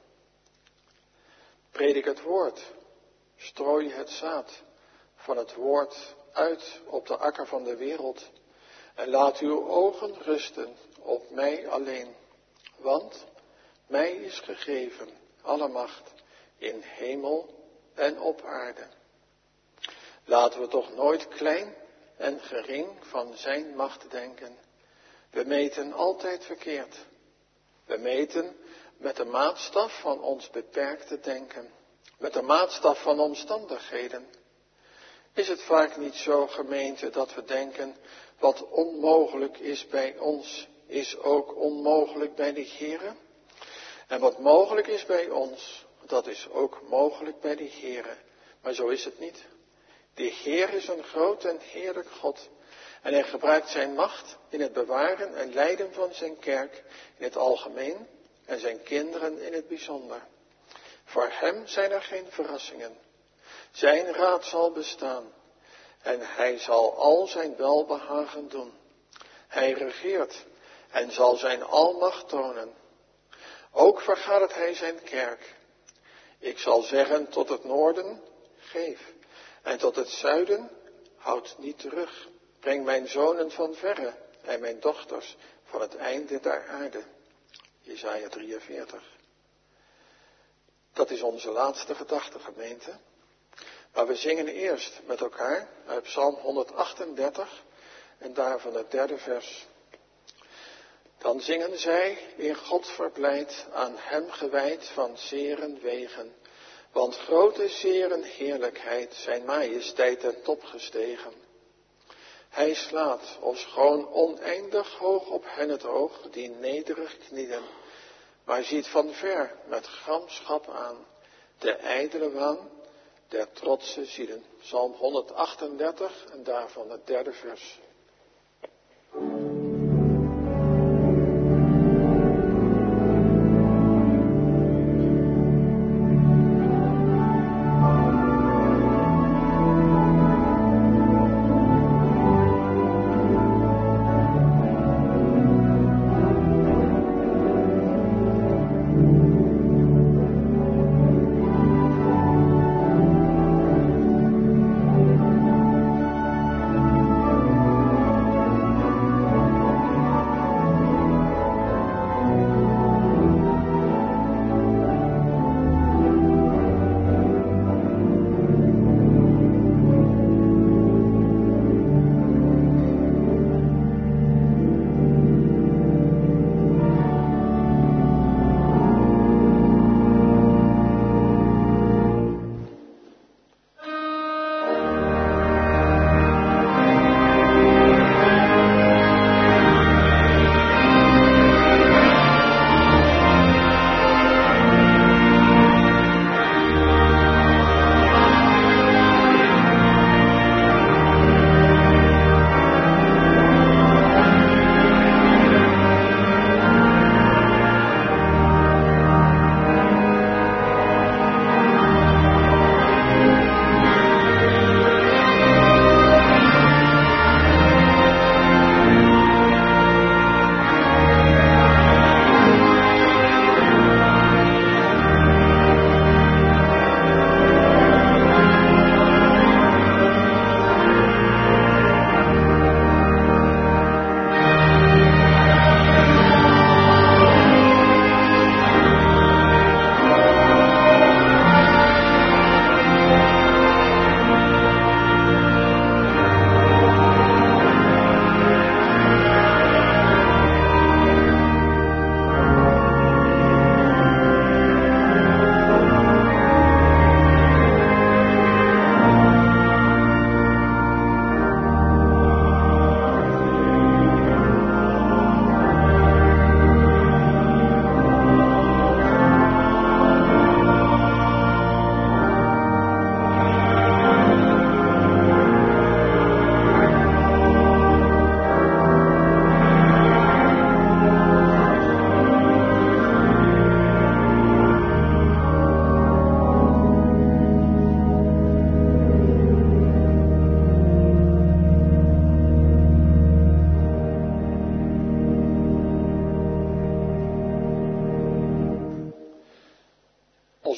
Predik het woord, strooi het zaad van het woord uit op de akker van de wereld. En laat uw ogen rusten op mij alleen. Want mij is gegeven alle macht in hemel en op aarde. Laten we toch nooit klein en gering van zijn macht denken. We meten altijd verkeerd. We meten met de maatstaf van ons beperkte denken. Met de maatstaf van omstandigheden. Is het vaak niet zo, gemeente, dat we denken, wat onmogelijk is bij ons, is ook onmogelijk bij de Heere? En wat mogelijk is bij ons, dat is ook mogelijk bij de Heere. Maar zo is het niet. De Heer is een groot en heerlijk God. En hij gebruikt zijn macht in het bewaren en leiden van zijn kerk in het algemeen en zijn kinderen in het bijzonder. Voor hem zijn er geen verrassingen. Zijn raad zal bestaan en hij zal al zijn welbehagen doen. Hij regeert en zal zijn almacht tonen. Ook vergadert hij zijn kerk. Ik zal zeggen tot het noorden, geef. En tot het zuiden, houd niet terug. Breng mijn zonen van verre en mijn dochters van het einde der aarde. Jesaja drieënveertig. Dat is onze laatste gedachte, gemeente. Maar we zingen eerst met elkaar uit Psalm honderdachtendertig en daarvan het derde vers. Dan zingen zij in God verblijd, aan hem gewijd van zeren wegen. Want grote zeren heerlijkheid, zijn majesteit ten top gestegen. Hij slaat, ofschoon oneindig hoog op hen het oog, die nederig knielen. Maar ziet van ver met gramschap aan, de ijdele waan der trotse zielen. Psalm honderdachtendertig en daarvan het derde vers.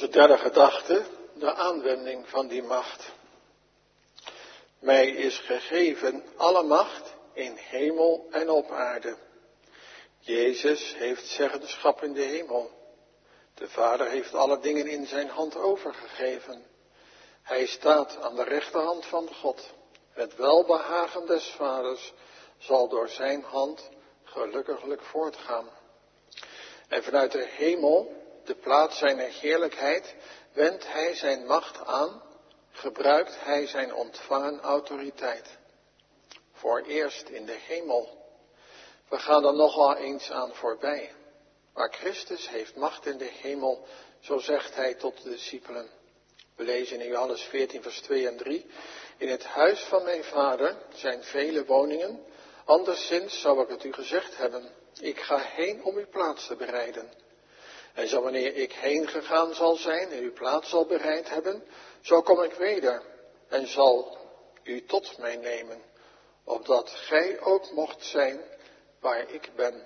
Onze derde gedachte, de aanwending van die macht. Mij is gegeven alle macht in hemel en op aarde. Jezus heeft zeggenschap in de hemel. De Vader heeft alle dingen in zijn hand overgegeven. Hij staat aan de rechterhand van God. Het welbehagen des Vaders zal door zijn hand gelukkiglijk voortgaan. En vanuit de hemel, de plaats zijner heerlijkheid, wendt hij zijn macht aan, gebruikt hij zijn ontvangen autoriteit. Vooreerst in de hemel. We gaan er nogal eens aan voorbij. Maar Christus heeft macht in de hemel, zo zegt hij tot de discipelen. We lezen in Johannes veertien vers twee en drie. In het huis van mijn Vader zijn vele woningen, anderszins zou ik het u gezegd hebben. Ik ga heen om uw plaats te bereiden. En zo wanneer ik heen gegaan zal zijn en uw plaats zal bereid hebben, zo kom ik weder en zal u tot mij nemen, opdat gij ook mocht zijn waar ik ben.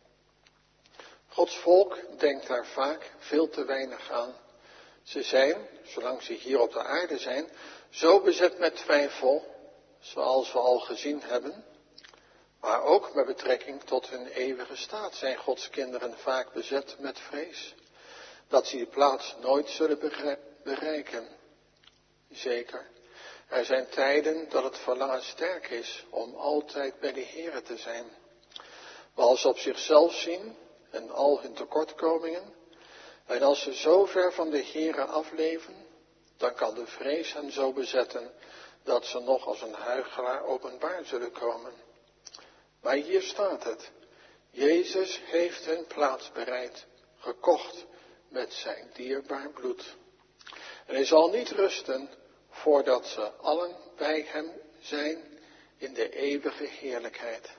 Gods volk denkt daar vaak veel te weinig aan. Ze zijn, zolang ze hier op de aarde zijn, zo bezet met twijfel, zoals we al gezien hebben. Maar ook met betrekking tot hun eeuwige staat zijn Gods kinderen vaak bezet met vrees. Dat ze die plaats nooit zullen bereiken. Zeker, er zijn tijden dat het verlangen sterk is om altijd bij de Here te zijn. Maar als ze op zichzelf zien en al hun tekortkomingen, en als ze zo ver van de Here afleven, dan kan de vrees hen zo bezetten dat ze nog als een huichelaar openbaar zullen komen. Maar hier staat het. Jezus heeft hun plaats bereid, gekocht met zijn dierbaar bloed. En hij zal niet rusten voordat ze allen bij hem zijn in de eeuwige heerlijkheid.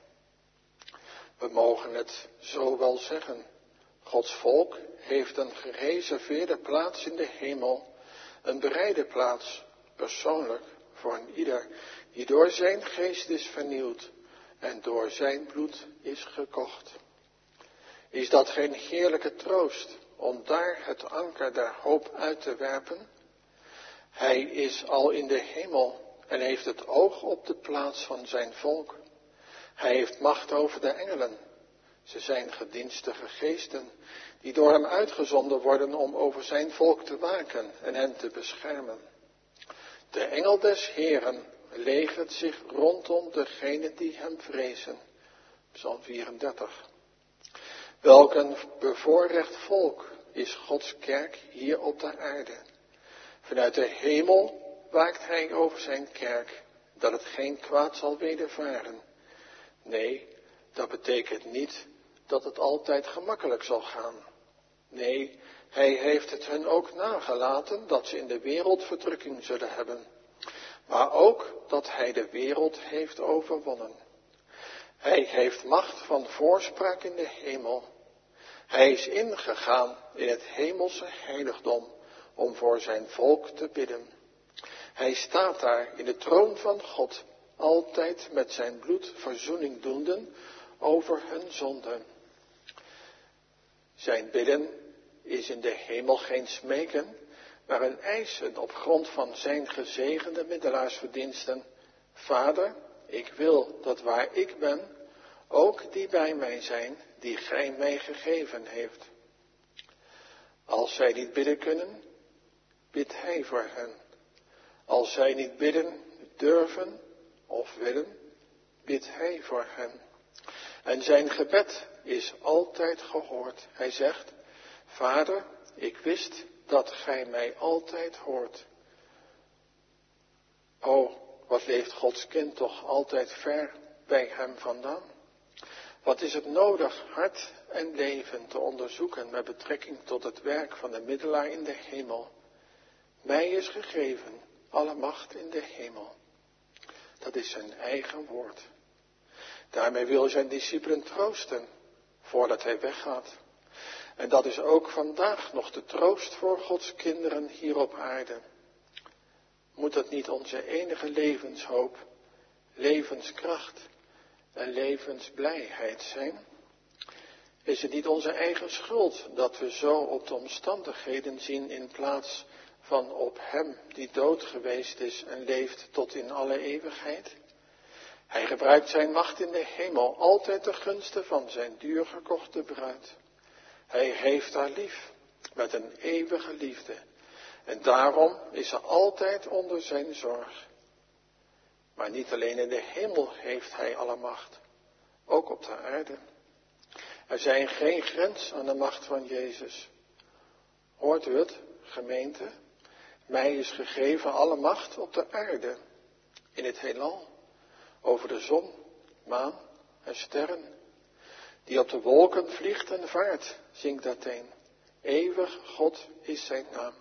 We mogen het zo wel zeggen. Gods volk heeft een gereserveerde plaats in de hemel, een bereide plaats, persoonlijk, voor een ieder die door zijn geest is vernieuwd en door zijn bloed is gekocht. Is dat geen heerlijke troost om daar het anker der hoop uit te werpen? Hij is al in de hemel en heeft het oog op de plaats van zijn volk. Hij heeft macht over de engelen. Ze zijn gedienstige geesten die door hem uitgezonden worden om over zijn volk te waken en hen te beschermen. De engel des Heeren legert zich rondom degenen die hem vrezen. Psalm vierendertig. Welk een bevoorrecht volk is Gods kerk hier op de aarde. Vanuit de hemel waakt hij over zijn kerk, dat het geen kwaad zal wedervaren. Nee, dat betekent niet dat het altijd gemakkelijk zal gaan. Nee, hij heeft het hun ook nagelaten dat ze in de wereld verdrukking zullen hebben. Maar ook dat hij de wereld heeft overwonnen. Hij heeft macht van voorspraak in de hemel. Hij is ingegaan in het hemelse heiligdom om voor zijn volk te bidden. Hij staat daar in de troon van God, altijd met zijn bloed verzoening doenden over hun zonden. Zijn bidden is in de hemel geen smeken, maar een eisen op grond van zijn gezegende middelaarsverdiensten. Vader, ik wil dat waar ik ben, ook die bij mij zijn, die gij mij gegeven heeft. Als zij niet bidden kunnen, bidt hij voor hen. Als zij niet bidden, durven of willen, bidt hij voor hen. En zijn gebed is altijd gehoord. Hij zegt, Vader, ik wist dat gij mij altijd hoort. O, wat leeft Gods kind toch altijd ver bij hem vandaan? Wat is het nodig hart en leven te onderzoeken met betrekking tot het werk van de middelaar in de hemel. Mij is gegeven alle macht in de hemel. Dat is zijn eigen woord. Daarmee wil hij zijn discipelen troosten voordat hij weggaat. En dat is ook vandaag nog de troost voor Gods kinderen hier op aarde. Moet dat niet onze enige levenshoop, levenskracht en levensblijheid zijn? Is het niet onze eigen schuld dat we zo op de omstandigheden zien in plaats van op Hem die dood geweest is en leeft tot in alle eeuwigheid? Hij gebruikt zijn macht in de hemel altijd ten gunste van zijn duurgekochte bruid. Hij heeft haar lief met een eeuwige liefde en daarom is ze altijd onder zijn zorg. Maar niet alleen in de hemel heeft hij alle macht, ook op de aarde. Er zijn geen grens aan de macht van Jezus. Hoort u het, gemeente? Mij is gegeven alle macht op de aarde, in het heelal, over de zon, maan en sterren. Die op de wolken vliegt en vaart, zingt Atheen. Eeuwig God is zijn naam.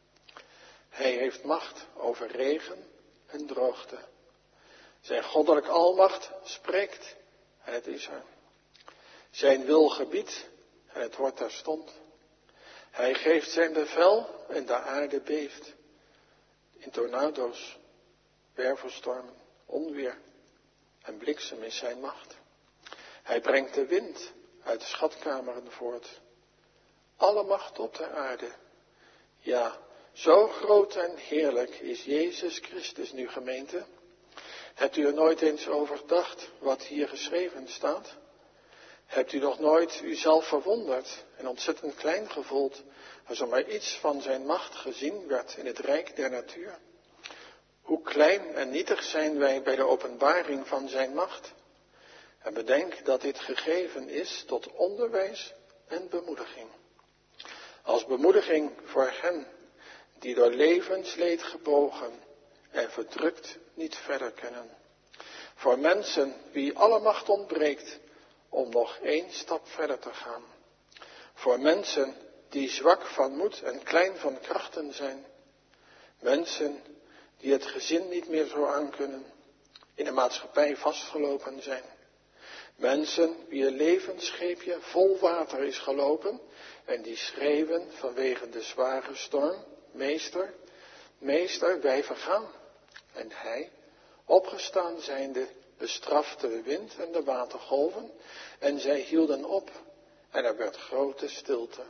Hij heeft macht over regen en droogte. Zijn goddelijk almacht spreekt en het is er. Zijn wil gebiedt en het wordt terstond. Hij geeft zijn bevel en de aarde beeft. In tornado's, wervelstormen, onweer en bliksem is zijn macht. Hij brengt de wind uit de schatkameren voort. Alle macht op de aarde. Ja, zo groot en heerlijk is Jezus Christus nu, gemeente. Hebt u er nooit eens over gedacht wat hier geschreven staat? Hebt u nog nooit uzelf verwonderd en ontzettend klein gevoeld als er maar iets van zijn macht gezien werd in het rijk der natuur? Hoe klein en nietig zijn wij bij de openbaring van zijn macht? En bedenk dat dit gegeven is tot onderwijs en bemoediging. Als bemoediging voor hen die door levensleed gebogen en verdrukt niet verder kunnen. Voor mensen wie alle macht ontbreekt om nog één stap verder te gaan. Voor mensen die zwak van moed en klein van krachten zijn. Mensen die het gezin niet meer zo aankunnen, in de maatschappij vastgelopen zijn. Mensen wie een levensscheepje vol water is gelopen en die schreeuwen vanwege de zware storm, meester, meester, wij vergaan. En hij, opgestaan zijnde, bestrafte de wind en de watergolven en zij hielden op en er werd grote stilte.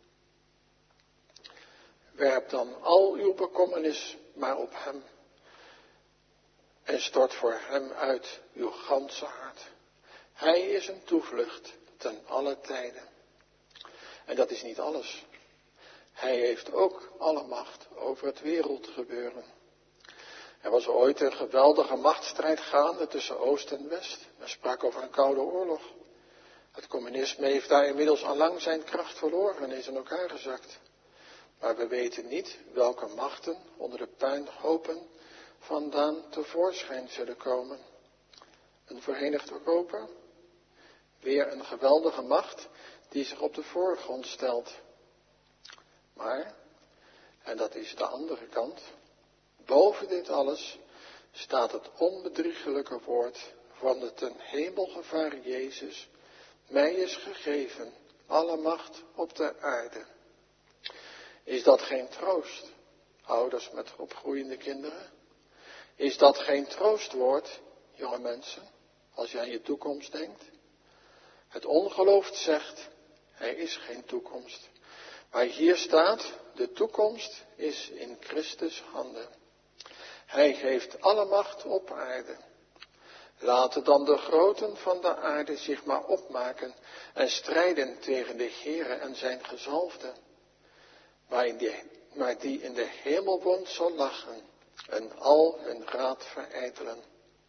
Werp dan al uw bekommernis maar op hem en stort voor hem uit uw ganse hart. Hij is een toevlucht ten alle tijden. En dat is niet alles. Hij heeft ook alle macht over het wereldgebeuren. Er was ooit een geweldige machtsstrijd gaande tussen Oost en West. Men sprak over een koude oorlog. Het communisme heeft daar inmiddels al lang zijn kracht verloren en is in elkaar gezakt. Maar we weten niet welke machten onder de puinhopen vandaan tevoorschijn zullen komen. Een Verenigd Europa? Weer een geweldige macht die zich op de voorgrond stelt. Maar, en dat is de andere kant, boven dit alles staat het onbedriegelijke woord van de ten hemel gevaren Jezus. Mij is gegeven alle macht op de aarde. Is dat geen troost, ouders met opgroeiende kinderen? Is dat geen troostwoord, jonge mensen, als je aan je toekomst denkt? Het ongeloof zegt, er is geen toekomst. Maar hier staat, de toekomst is in Christus handen. Hij geeft alle macht op aarde. Laten dan de groten van de aarde zich maar opmaken en strijden tegen de Heere en zijn gezalfde. Maar, in die, maar die in de hemel woont zal lachen en al hun raad verijdelen.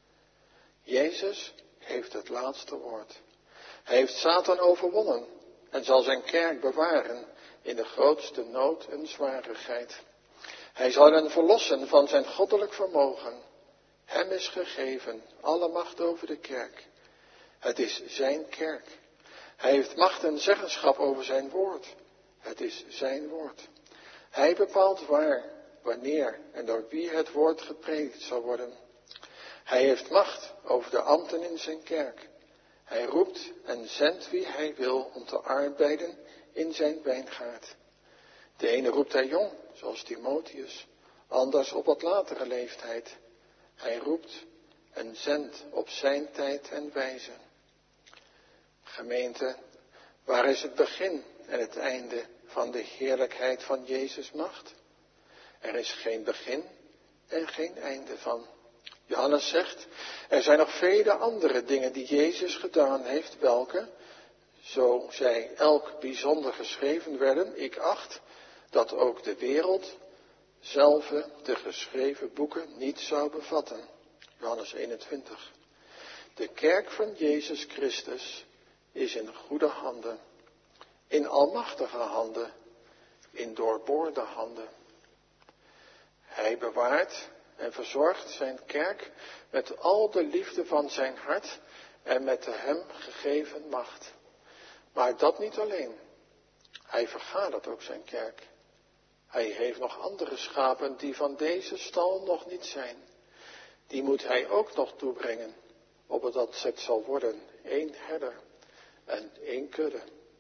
Jezus heeft het laatste woord. Hij heeft Satan overwonnen en zal zijn kerk bewaren in de grootste nood en zwarigheid. Hij zal hen verlossen van zijn goddelijk vermogen. Hem is gegeven alle macht over de kerk. Het is zijn kerk. Hij heeft macht en zeggenschap over zijn woord. Het is zijn woord. Hij bepaalt waar, wanneer en door wie het woord gepredikt zal worden. Hij heeft macht over de ambten in zijn kerk. Hij roept en zendt wie hij wil om te arbeiden in zijn wijngaard. De ene roept hij jong, zoals Timotheus, anders op wat latere leeftijd. Hij roept en zendt op zijn tijd en wijze. Gemeente, Waar is het begin en het einde van de heerlijkheid van Jezus' macht? Er is geen begin en geen einde van. Johannes zegt, er zijn nog vele andere dingen die Jezus gedaan heeft, welke, zo zij elk bijzonder geschreven werden, ik acht dat ook de wereld zelf de geschreven boeken niet zou bevatten. Johannes eenentwintig. De kerk van Jezus Christus is in goede handen, in almachtige handen, in doorboorde handen. Hij bewaart en verzorgt zijn kerk met al de liefde van zijn hart en met de hem gegeven macht. Maar dat niet alleen. Hij vergadert ook zijn kerk. Hij heeft nog andere schapen die van deze stal nog niet zijn. Die moet hij ook nog toebrengen, opdat het zal worden één herder en één kudde.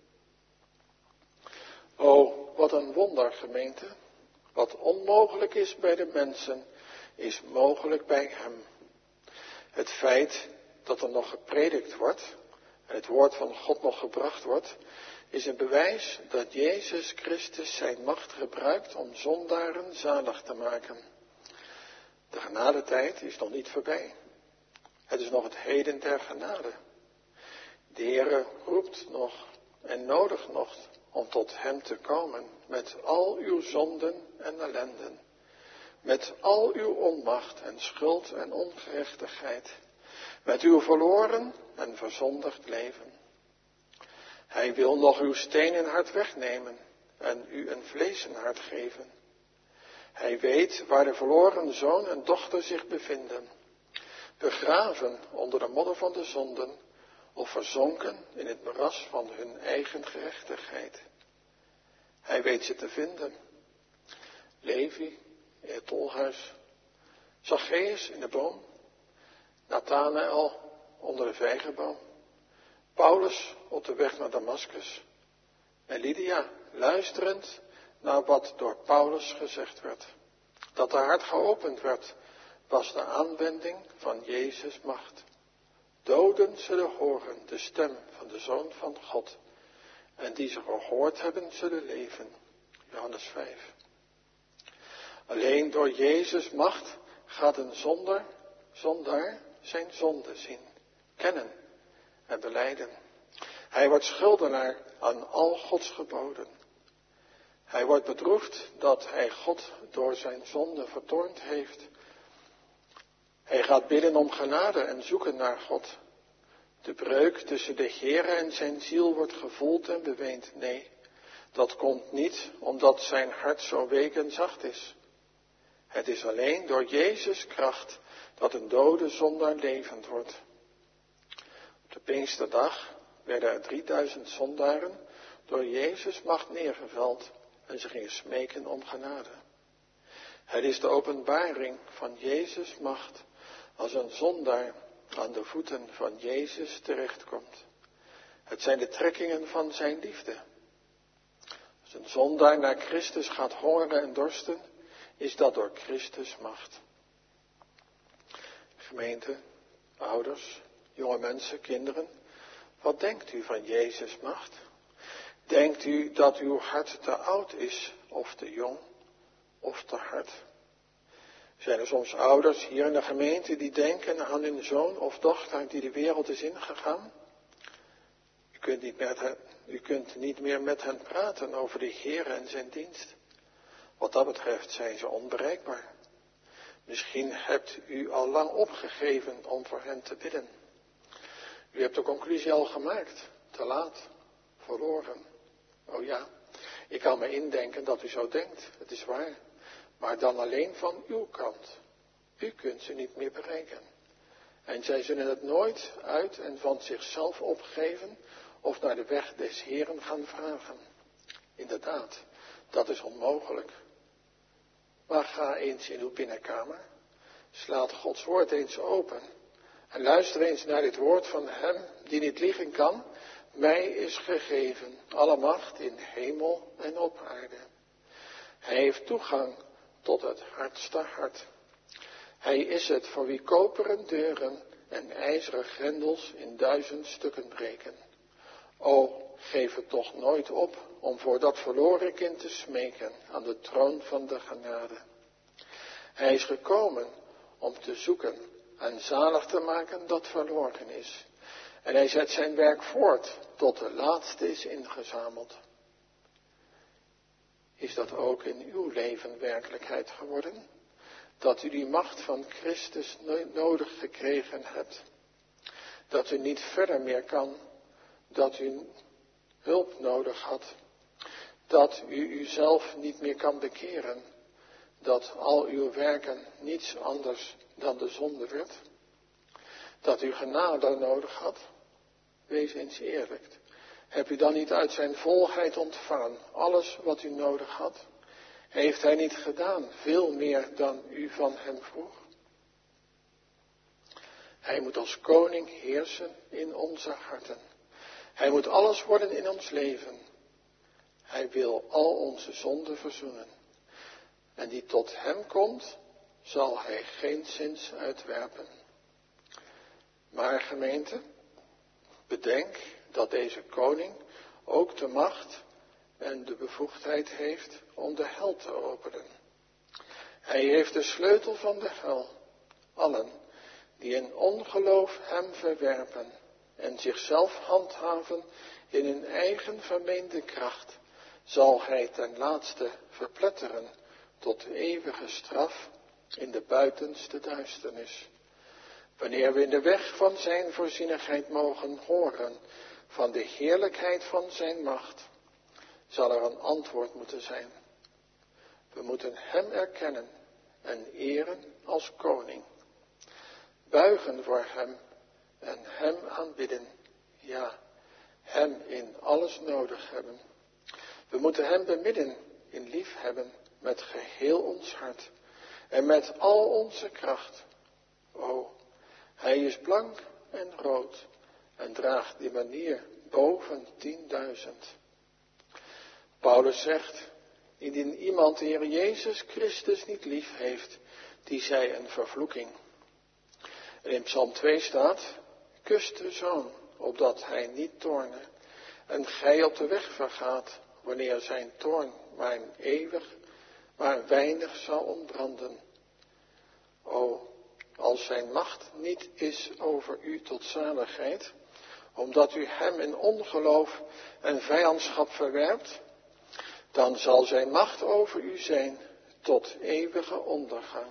O, wat een wonder, gemeente. Wat onmogelijk is bij de mensen, is mogelijk bij hem. Het feit dat er nog gepredikt wordt, en het woord van God nog gebracht wordt, is een bewijs dat Jezus Christus zijn macht gebruikt om zondaren zalig te maken. De genadetijd is nog niet voorbij. Het is nog het heden der genade. De Heere roept nog en nodigt nog om tot hem te komen met al uw zonden en ellenden, met al uw onmacht en schuld en ongerechtigheid, met uw verloren en verzondigd leven. Hij wil nog uw stenen hart wegnemen en u een vleesen hart geven. Hij weet waar de verloren zoon en dochter zich bevinden, begraven onder de modder van de zonden of verzonken in het moeras van hun eigen gerechtigheid. Hij weet ze te vinden. Levi in het tolhuis, Zacchaeus in de boom, Nathanael onder de vijgenboom, Paulus op de weg naar Damaskus en Lydia luisterend naar wat door Paulus gezegd werd. Dat haar hart geopend werd, was de aanwending van Jezus' macht. Doden zullen horen de stem van de Zoon van God, en die ze gehoord hebben zullen leven. Johannes vijf. Alleen door Jezus' macht gaat een zonder, zondaar zijn zonde zien, kennen en belijden. Hij wordt schuldenaar aan al Gods geboden. Hij wordt bedroefd dat hij God door zijn zonde vertoornd heeft. Hij gaat bidden om genade en zoeken naar God. De breuk tussen de Heere en zijn ziel wordt gevoeld en beweend. Nee, dat komt niet omdat zijn hart zo week en zacht is. Het is alleen door Jezus' kracht dat een dode zondaar levend wordt. Op de Pinksterdag werden er drieduizend zondaren door Jezus' macht neergeveld en ze gingen smeken om genade. Het is de openbaring van Jezus' macht als een zondaar aan de voeten van Jezus terechtkomt. Het zijn de trekkingen van zijn liefde. Als een zondaar naar Christus gaat hongeren en dorsten, is dat door Christus macht. Gemeente, ouders, jonge mensen, kinderen, wat denkt u van Jezus' macht? Denkt u dat uw hart te oud is, of te jong, of te hard? Zijn er soms ouders hier in de gemeente die denken aan hun zoon of dochter die de wereld is ingegaan? U kunt niet, met hen, u kunt niet meer met hen praten over de Heer en zijn dienst. Wat dat betreft zijn ze onbereikbaar. Misschien hebt u al lang opgegeven om voor hen te bidden. U hebt de conclusie al gemaakt. Te laat. Verloren. Oh ja, ik kan me indenken dat u zo denkt. Het is waar. Maar dan alleen van uw kant. U kunt ze niet meer bereiken. En zij zullen het nooit uit en van zichzelf opgeven of naar de weg des Heeren gaan vragen. Inderdaad, dat is onmogelijk. Maar ga eens in uw binnenkamer. Slaat Gods woord eens open. En luister eens naar dit woord van hem die niet liegen kan. Mij is gegeven alle macht in hemel en op aarde. Hij heeft toegang tot het hardste hart. Hij is het voor wie koperen deuren en ijzeren grendels in duizend stukken breken. O, geef het toch nooit op om voor dat verloren kind te smeken aan de troon van de genade. Hij is gekomen om te zoeken en zalig te maken dat verloren is. En hij zet zijn werk voort tot de laatste is ingezameld. Is dat ook in uw leven werkelijkheid geworden? Dat u die macht van Christus nodig gekregen hebt? Dat u niet verder meer kan? Dat u hulp nodig had? Dat u uzelf niet meer kan bekeren? Dat al uw werken niets anders dan de zonde werd? Dat u genade nodig had? Wees eens eerlijk. Heb u dan niet uit zijn volheid ontvangen alles wat u nodig had? Heeft hij niet gedaan veel meer dan u van hem vroeg? Hij moet als koning heersen in onze harten. Hij moet alles worden in ons leven. Hij wil al onze zonden verzoenen. En die tot hem komt, zal hij geenszins uitwerpen. Maar gemeente, bedenk dat deze koning ook de macht en de bevoegdheid heeft om de hel te openen. Hij heeft de sleutel van de hel. Allen die in ongeloof hem verwerpen en zichzelf handhaven in hun eigen vermeende kracht, zal hij ten laatste verpletteren tot eeuwige straf in de buitenste duisternis. Wanneer we in de weg van zijn voorzienigheid mogen horen van de heerlijkheid van zijn macht, zal er een antwoord moeten zijn. We moeten hem erkennen en eren als koning. Buigen voor hem en hem aanbidden. Ja, hem in alles nodig hebben. We moeten hem bemidden in liefhebben met geheel ons hart en met al onze kracht. O, hij is blank en rood en draagt die manier boven tienduizend. Paulus zegt, indien iemand de Heer Jezus Christus niet lief heeft, die zij een vervloeking. En in Psalm twee staat, kus de zoon, opdat hij niet toorne, en gij op de weg vergaat, wanneer zijn toorn maar een eeuwig, maar weinig zal ontbranden. O, als zijn macht niet is over u tot zaligheid, omdat u hem in ongeloof en vijandschap verwerpt, dan zal zijn macht over u zijn tot eeuwige ondergang.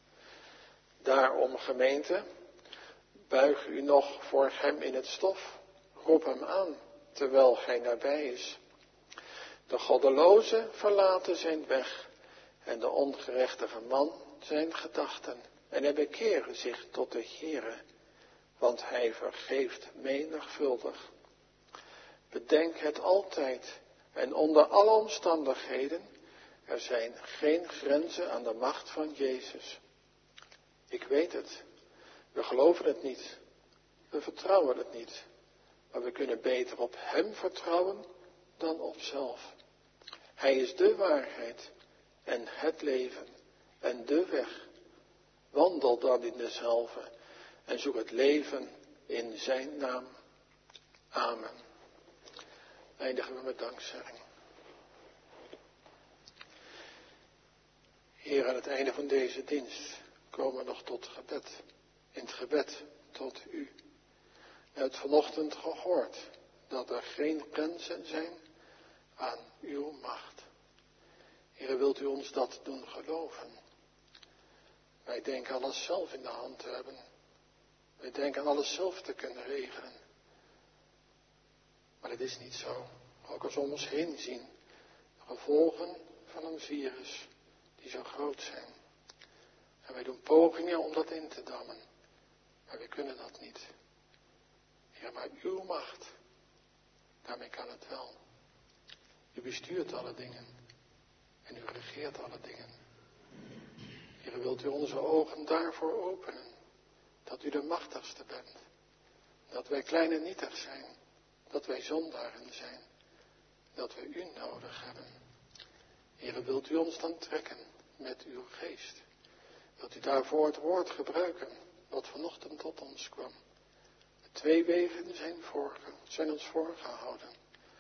Daarom, gemeente, buig u nog voor hem in het stof, roep hem aan, terwijl hij nabij is. De goddeloze verlaten zijn weg en de ongerechtige man zijn gedachten. En hij bekeren zich tot de Heere, want hij vergeeft menigvuldig. Bedenk het altijd en onder alle omstandigheden, er zijn geen grenzen aan de macht van Jezus. Ik weet het, we geloven het niet, we vertrouwen het niet, maar we kunnen beter op hem vertrouwen dan op zelf. Hij is de waarheid en het leven en de weg. Wandel dan in dezelfde en zoek het leven in zijn naam. Amen. Eindigen we met dankzegging. Heer, aan het einde van deze dienst komen we nog tot gebed. In het gebed tot u. U hebt vanochtend gehoord dat er geen grenzen zijn aan uw macht. Heer, wilt u ons dat doen geloven? Wij denken alles zelf in de hand te hebben. Wij denken alles zelf te kunnen regelen. Maar het is niet zo. Ook als we om ons heen zien. De gevolgen van een virus die zo groot zijn. En wij doen pogingen om dat in te dammen. Maar we kunnen dat niet. Heer, maar uw macht, daarmee kan het wel. U bestuurt alle dingen. En u regeert alle dingen. Heer, wilt u onze ogen daarvoor openen. Dat u de machtigste bent. Dat wij klein en nietig zijn. Dat wij zondaren zijn. Dat we u nodig hebben. Heer, wilt u ons dan trekken met uw geest. Wilt u daarvoor het woord gebruiken. Wat vanochtend tot ons kwam. De twee wegen zijn, voor, zijn ons voorgehouden.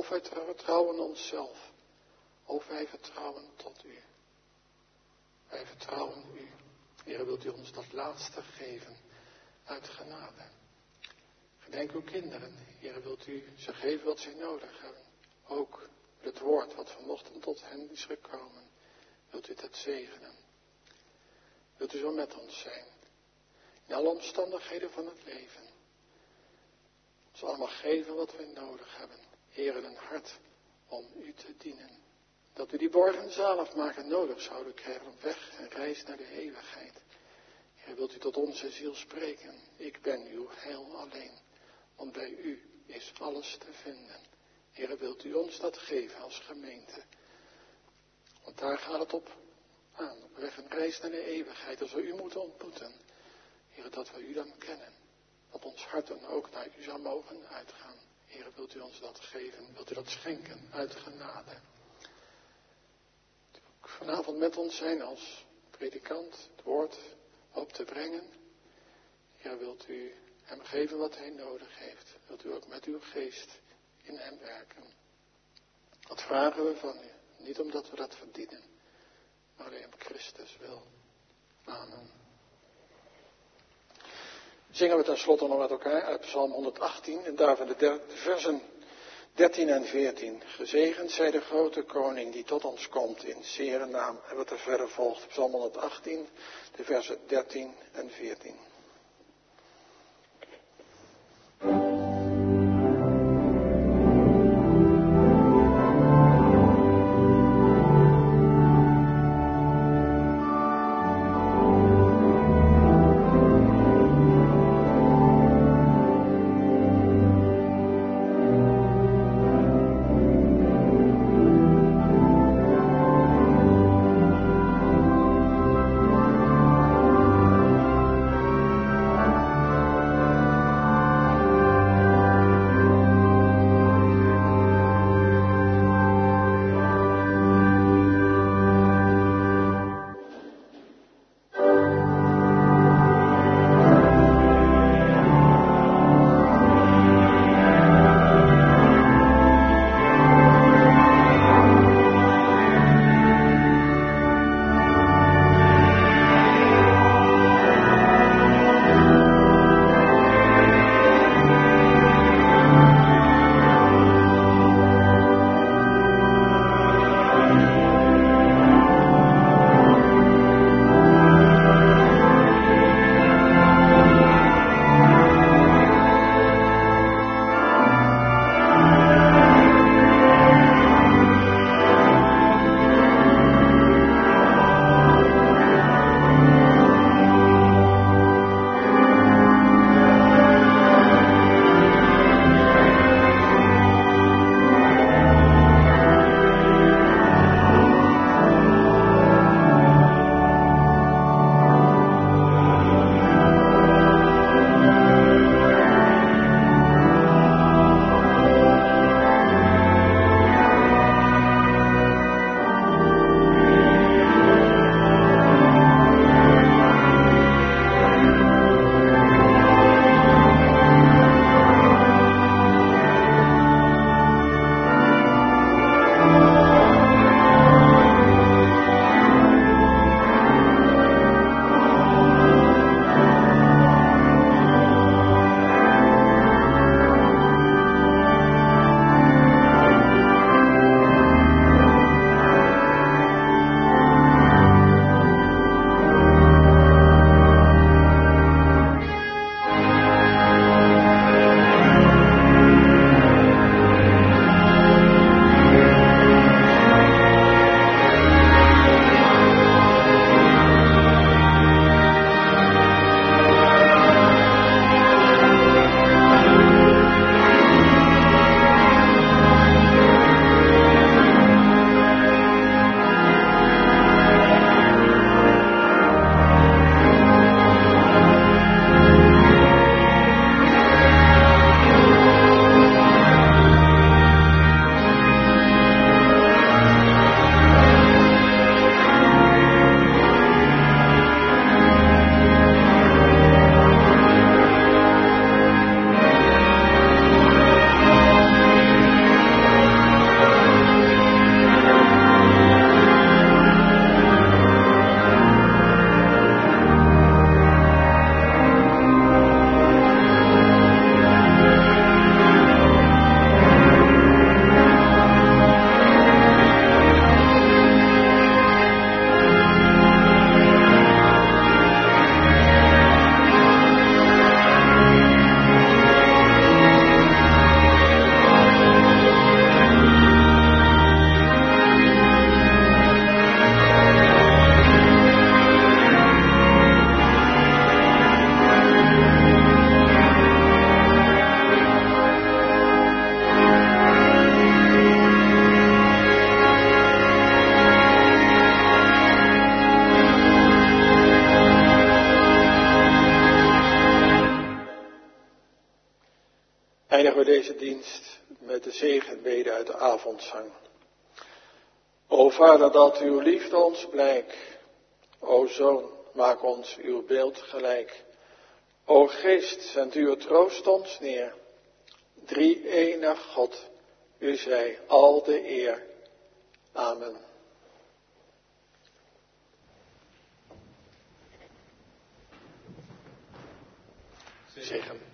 Of wij vertrouwen onszelf, of wij vertrouwen tot u. Wij vertrouwen u. Heer, wilt u ons dat laatste geven uit genade. Gedenk uw kinderen. Heer, wilt u ze geven wat zij nodig hebben. Ook het woord wat vanochtend tot hen is gekomen. Wilt u het zegenen. Wilt u zo met ons zijn. In alle omstandigheden van het leven. Ons allemaal geven wat wij nodig hebben. Heer, een hart om u te dienen. Dat u die borgen zalig maken nodig zouden krijgen op weg en reis naar de eeuwigheid. Heer, wilt u tot onze ziel spreken. Ik ben uw heil alleen. Want bij u is alles te vinden. Heer, wilt u ons dat geven als gemeente. Want daar gaat het op aan. Op weg en reis naar de eeuwigheid. Als we u moeten ontmoeten. Heer, dat we u dan kennen. Dat ons hart dan ook naar u zou mogen uitgaan. Heer, wilt u ons dat geven? Wilt u dat schenken uit genade? Wilt u ook vanavond met ons zijn als predikant het woord op te brengen? Heer, wilt u hem geven wat hij nodig heeft? Wilt u ook met uw geest in hem werken? Dat vragen we van u. Niet omdat we dat verdienen, maar alleen om Christus wil. Amen. Zingen we tenslotte nog met elkaar uit Psalm honderdachttien en daarvan de, der, de versen dertien en veertien. Gezegend zij de grote koning die tot ons komt in zere naam. En wat er verder volgt, Psalm honderdachttien, de versen dertien en veertien. we deze dienst met de zegenbede uit de avondzang. O Vader, dat uw liefde ons blijk. O Zoon, maak ons uw beeld gelijk. O Geest, zend uw troost ons neer. Drie-enig God, u zij al de eer. Amen. Zegen.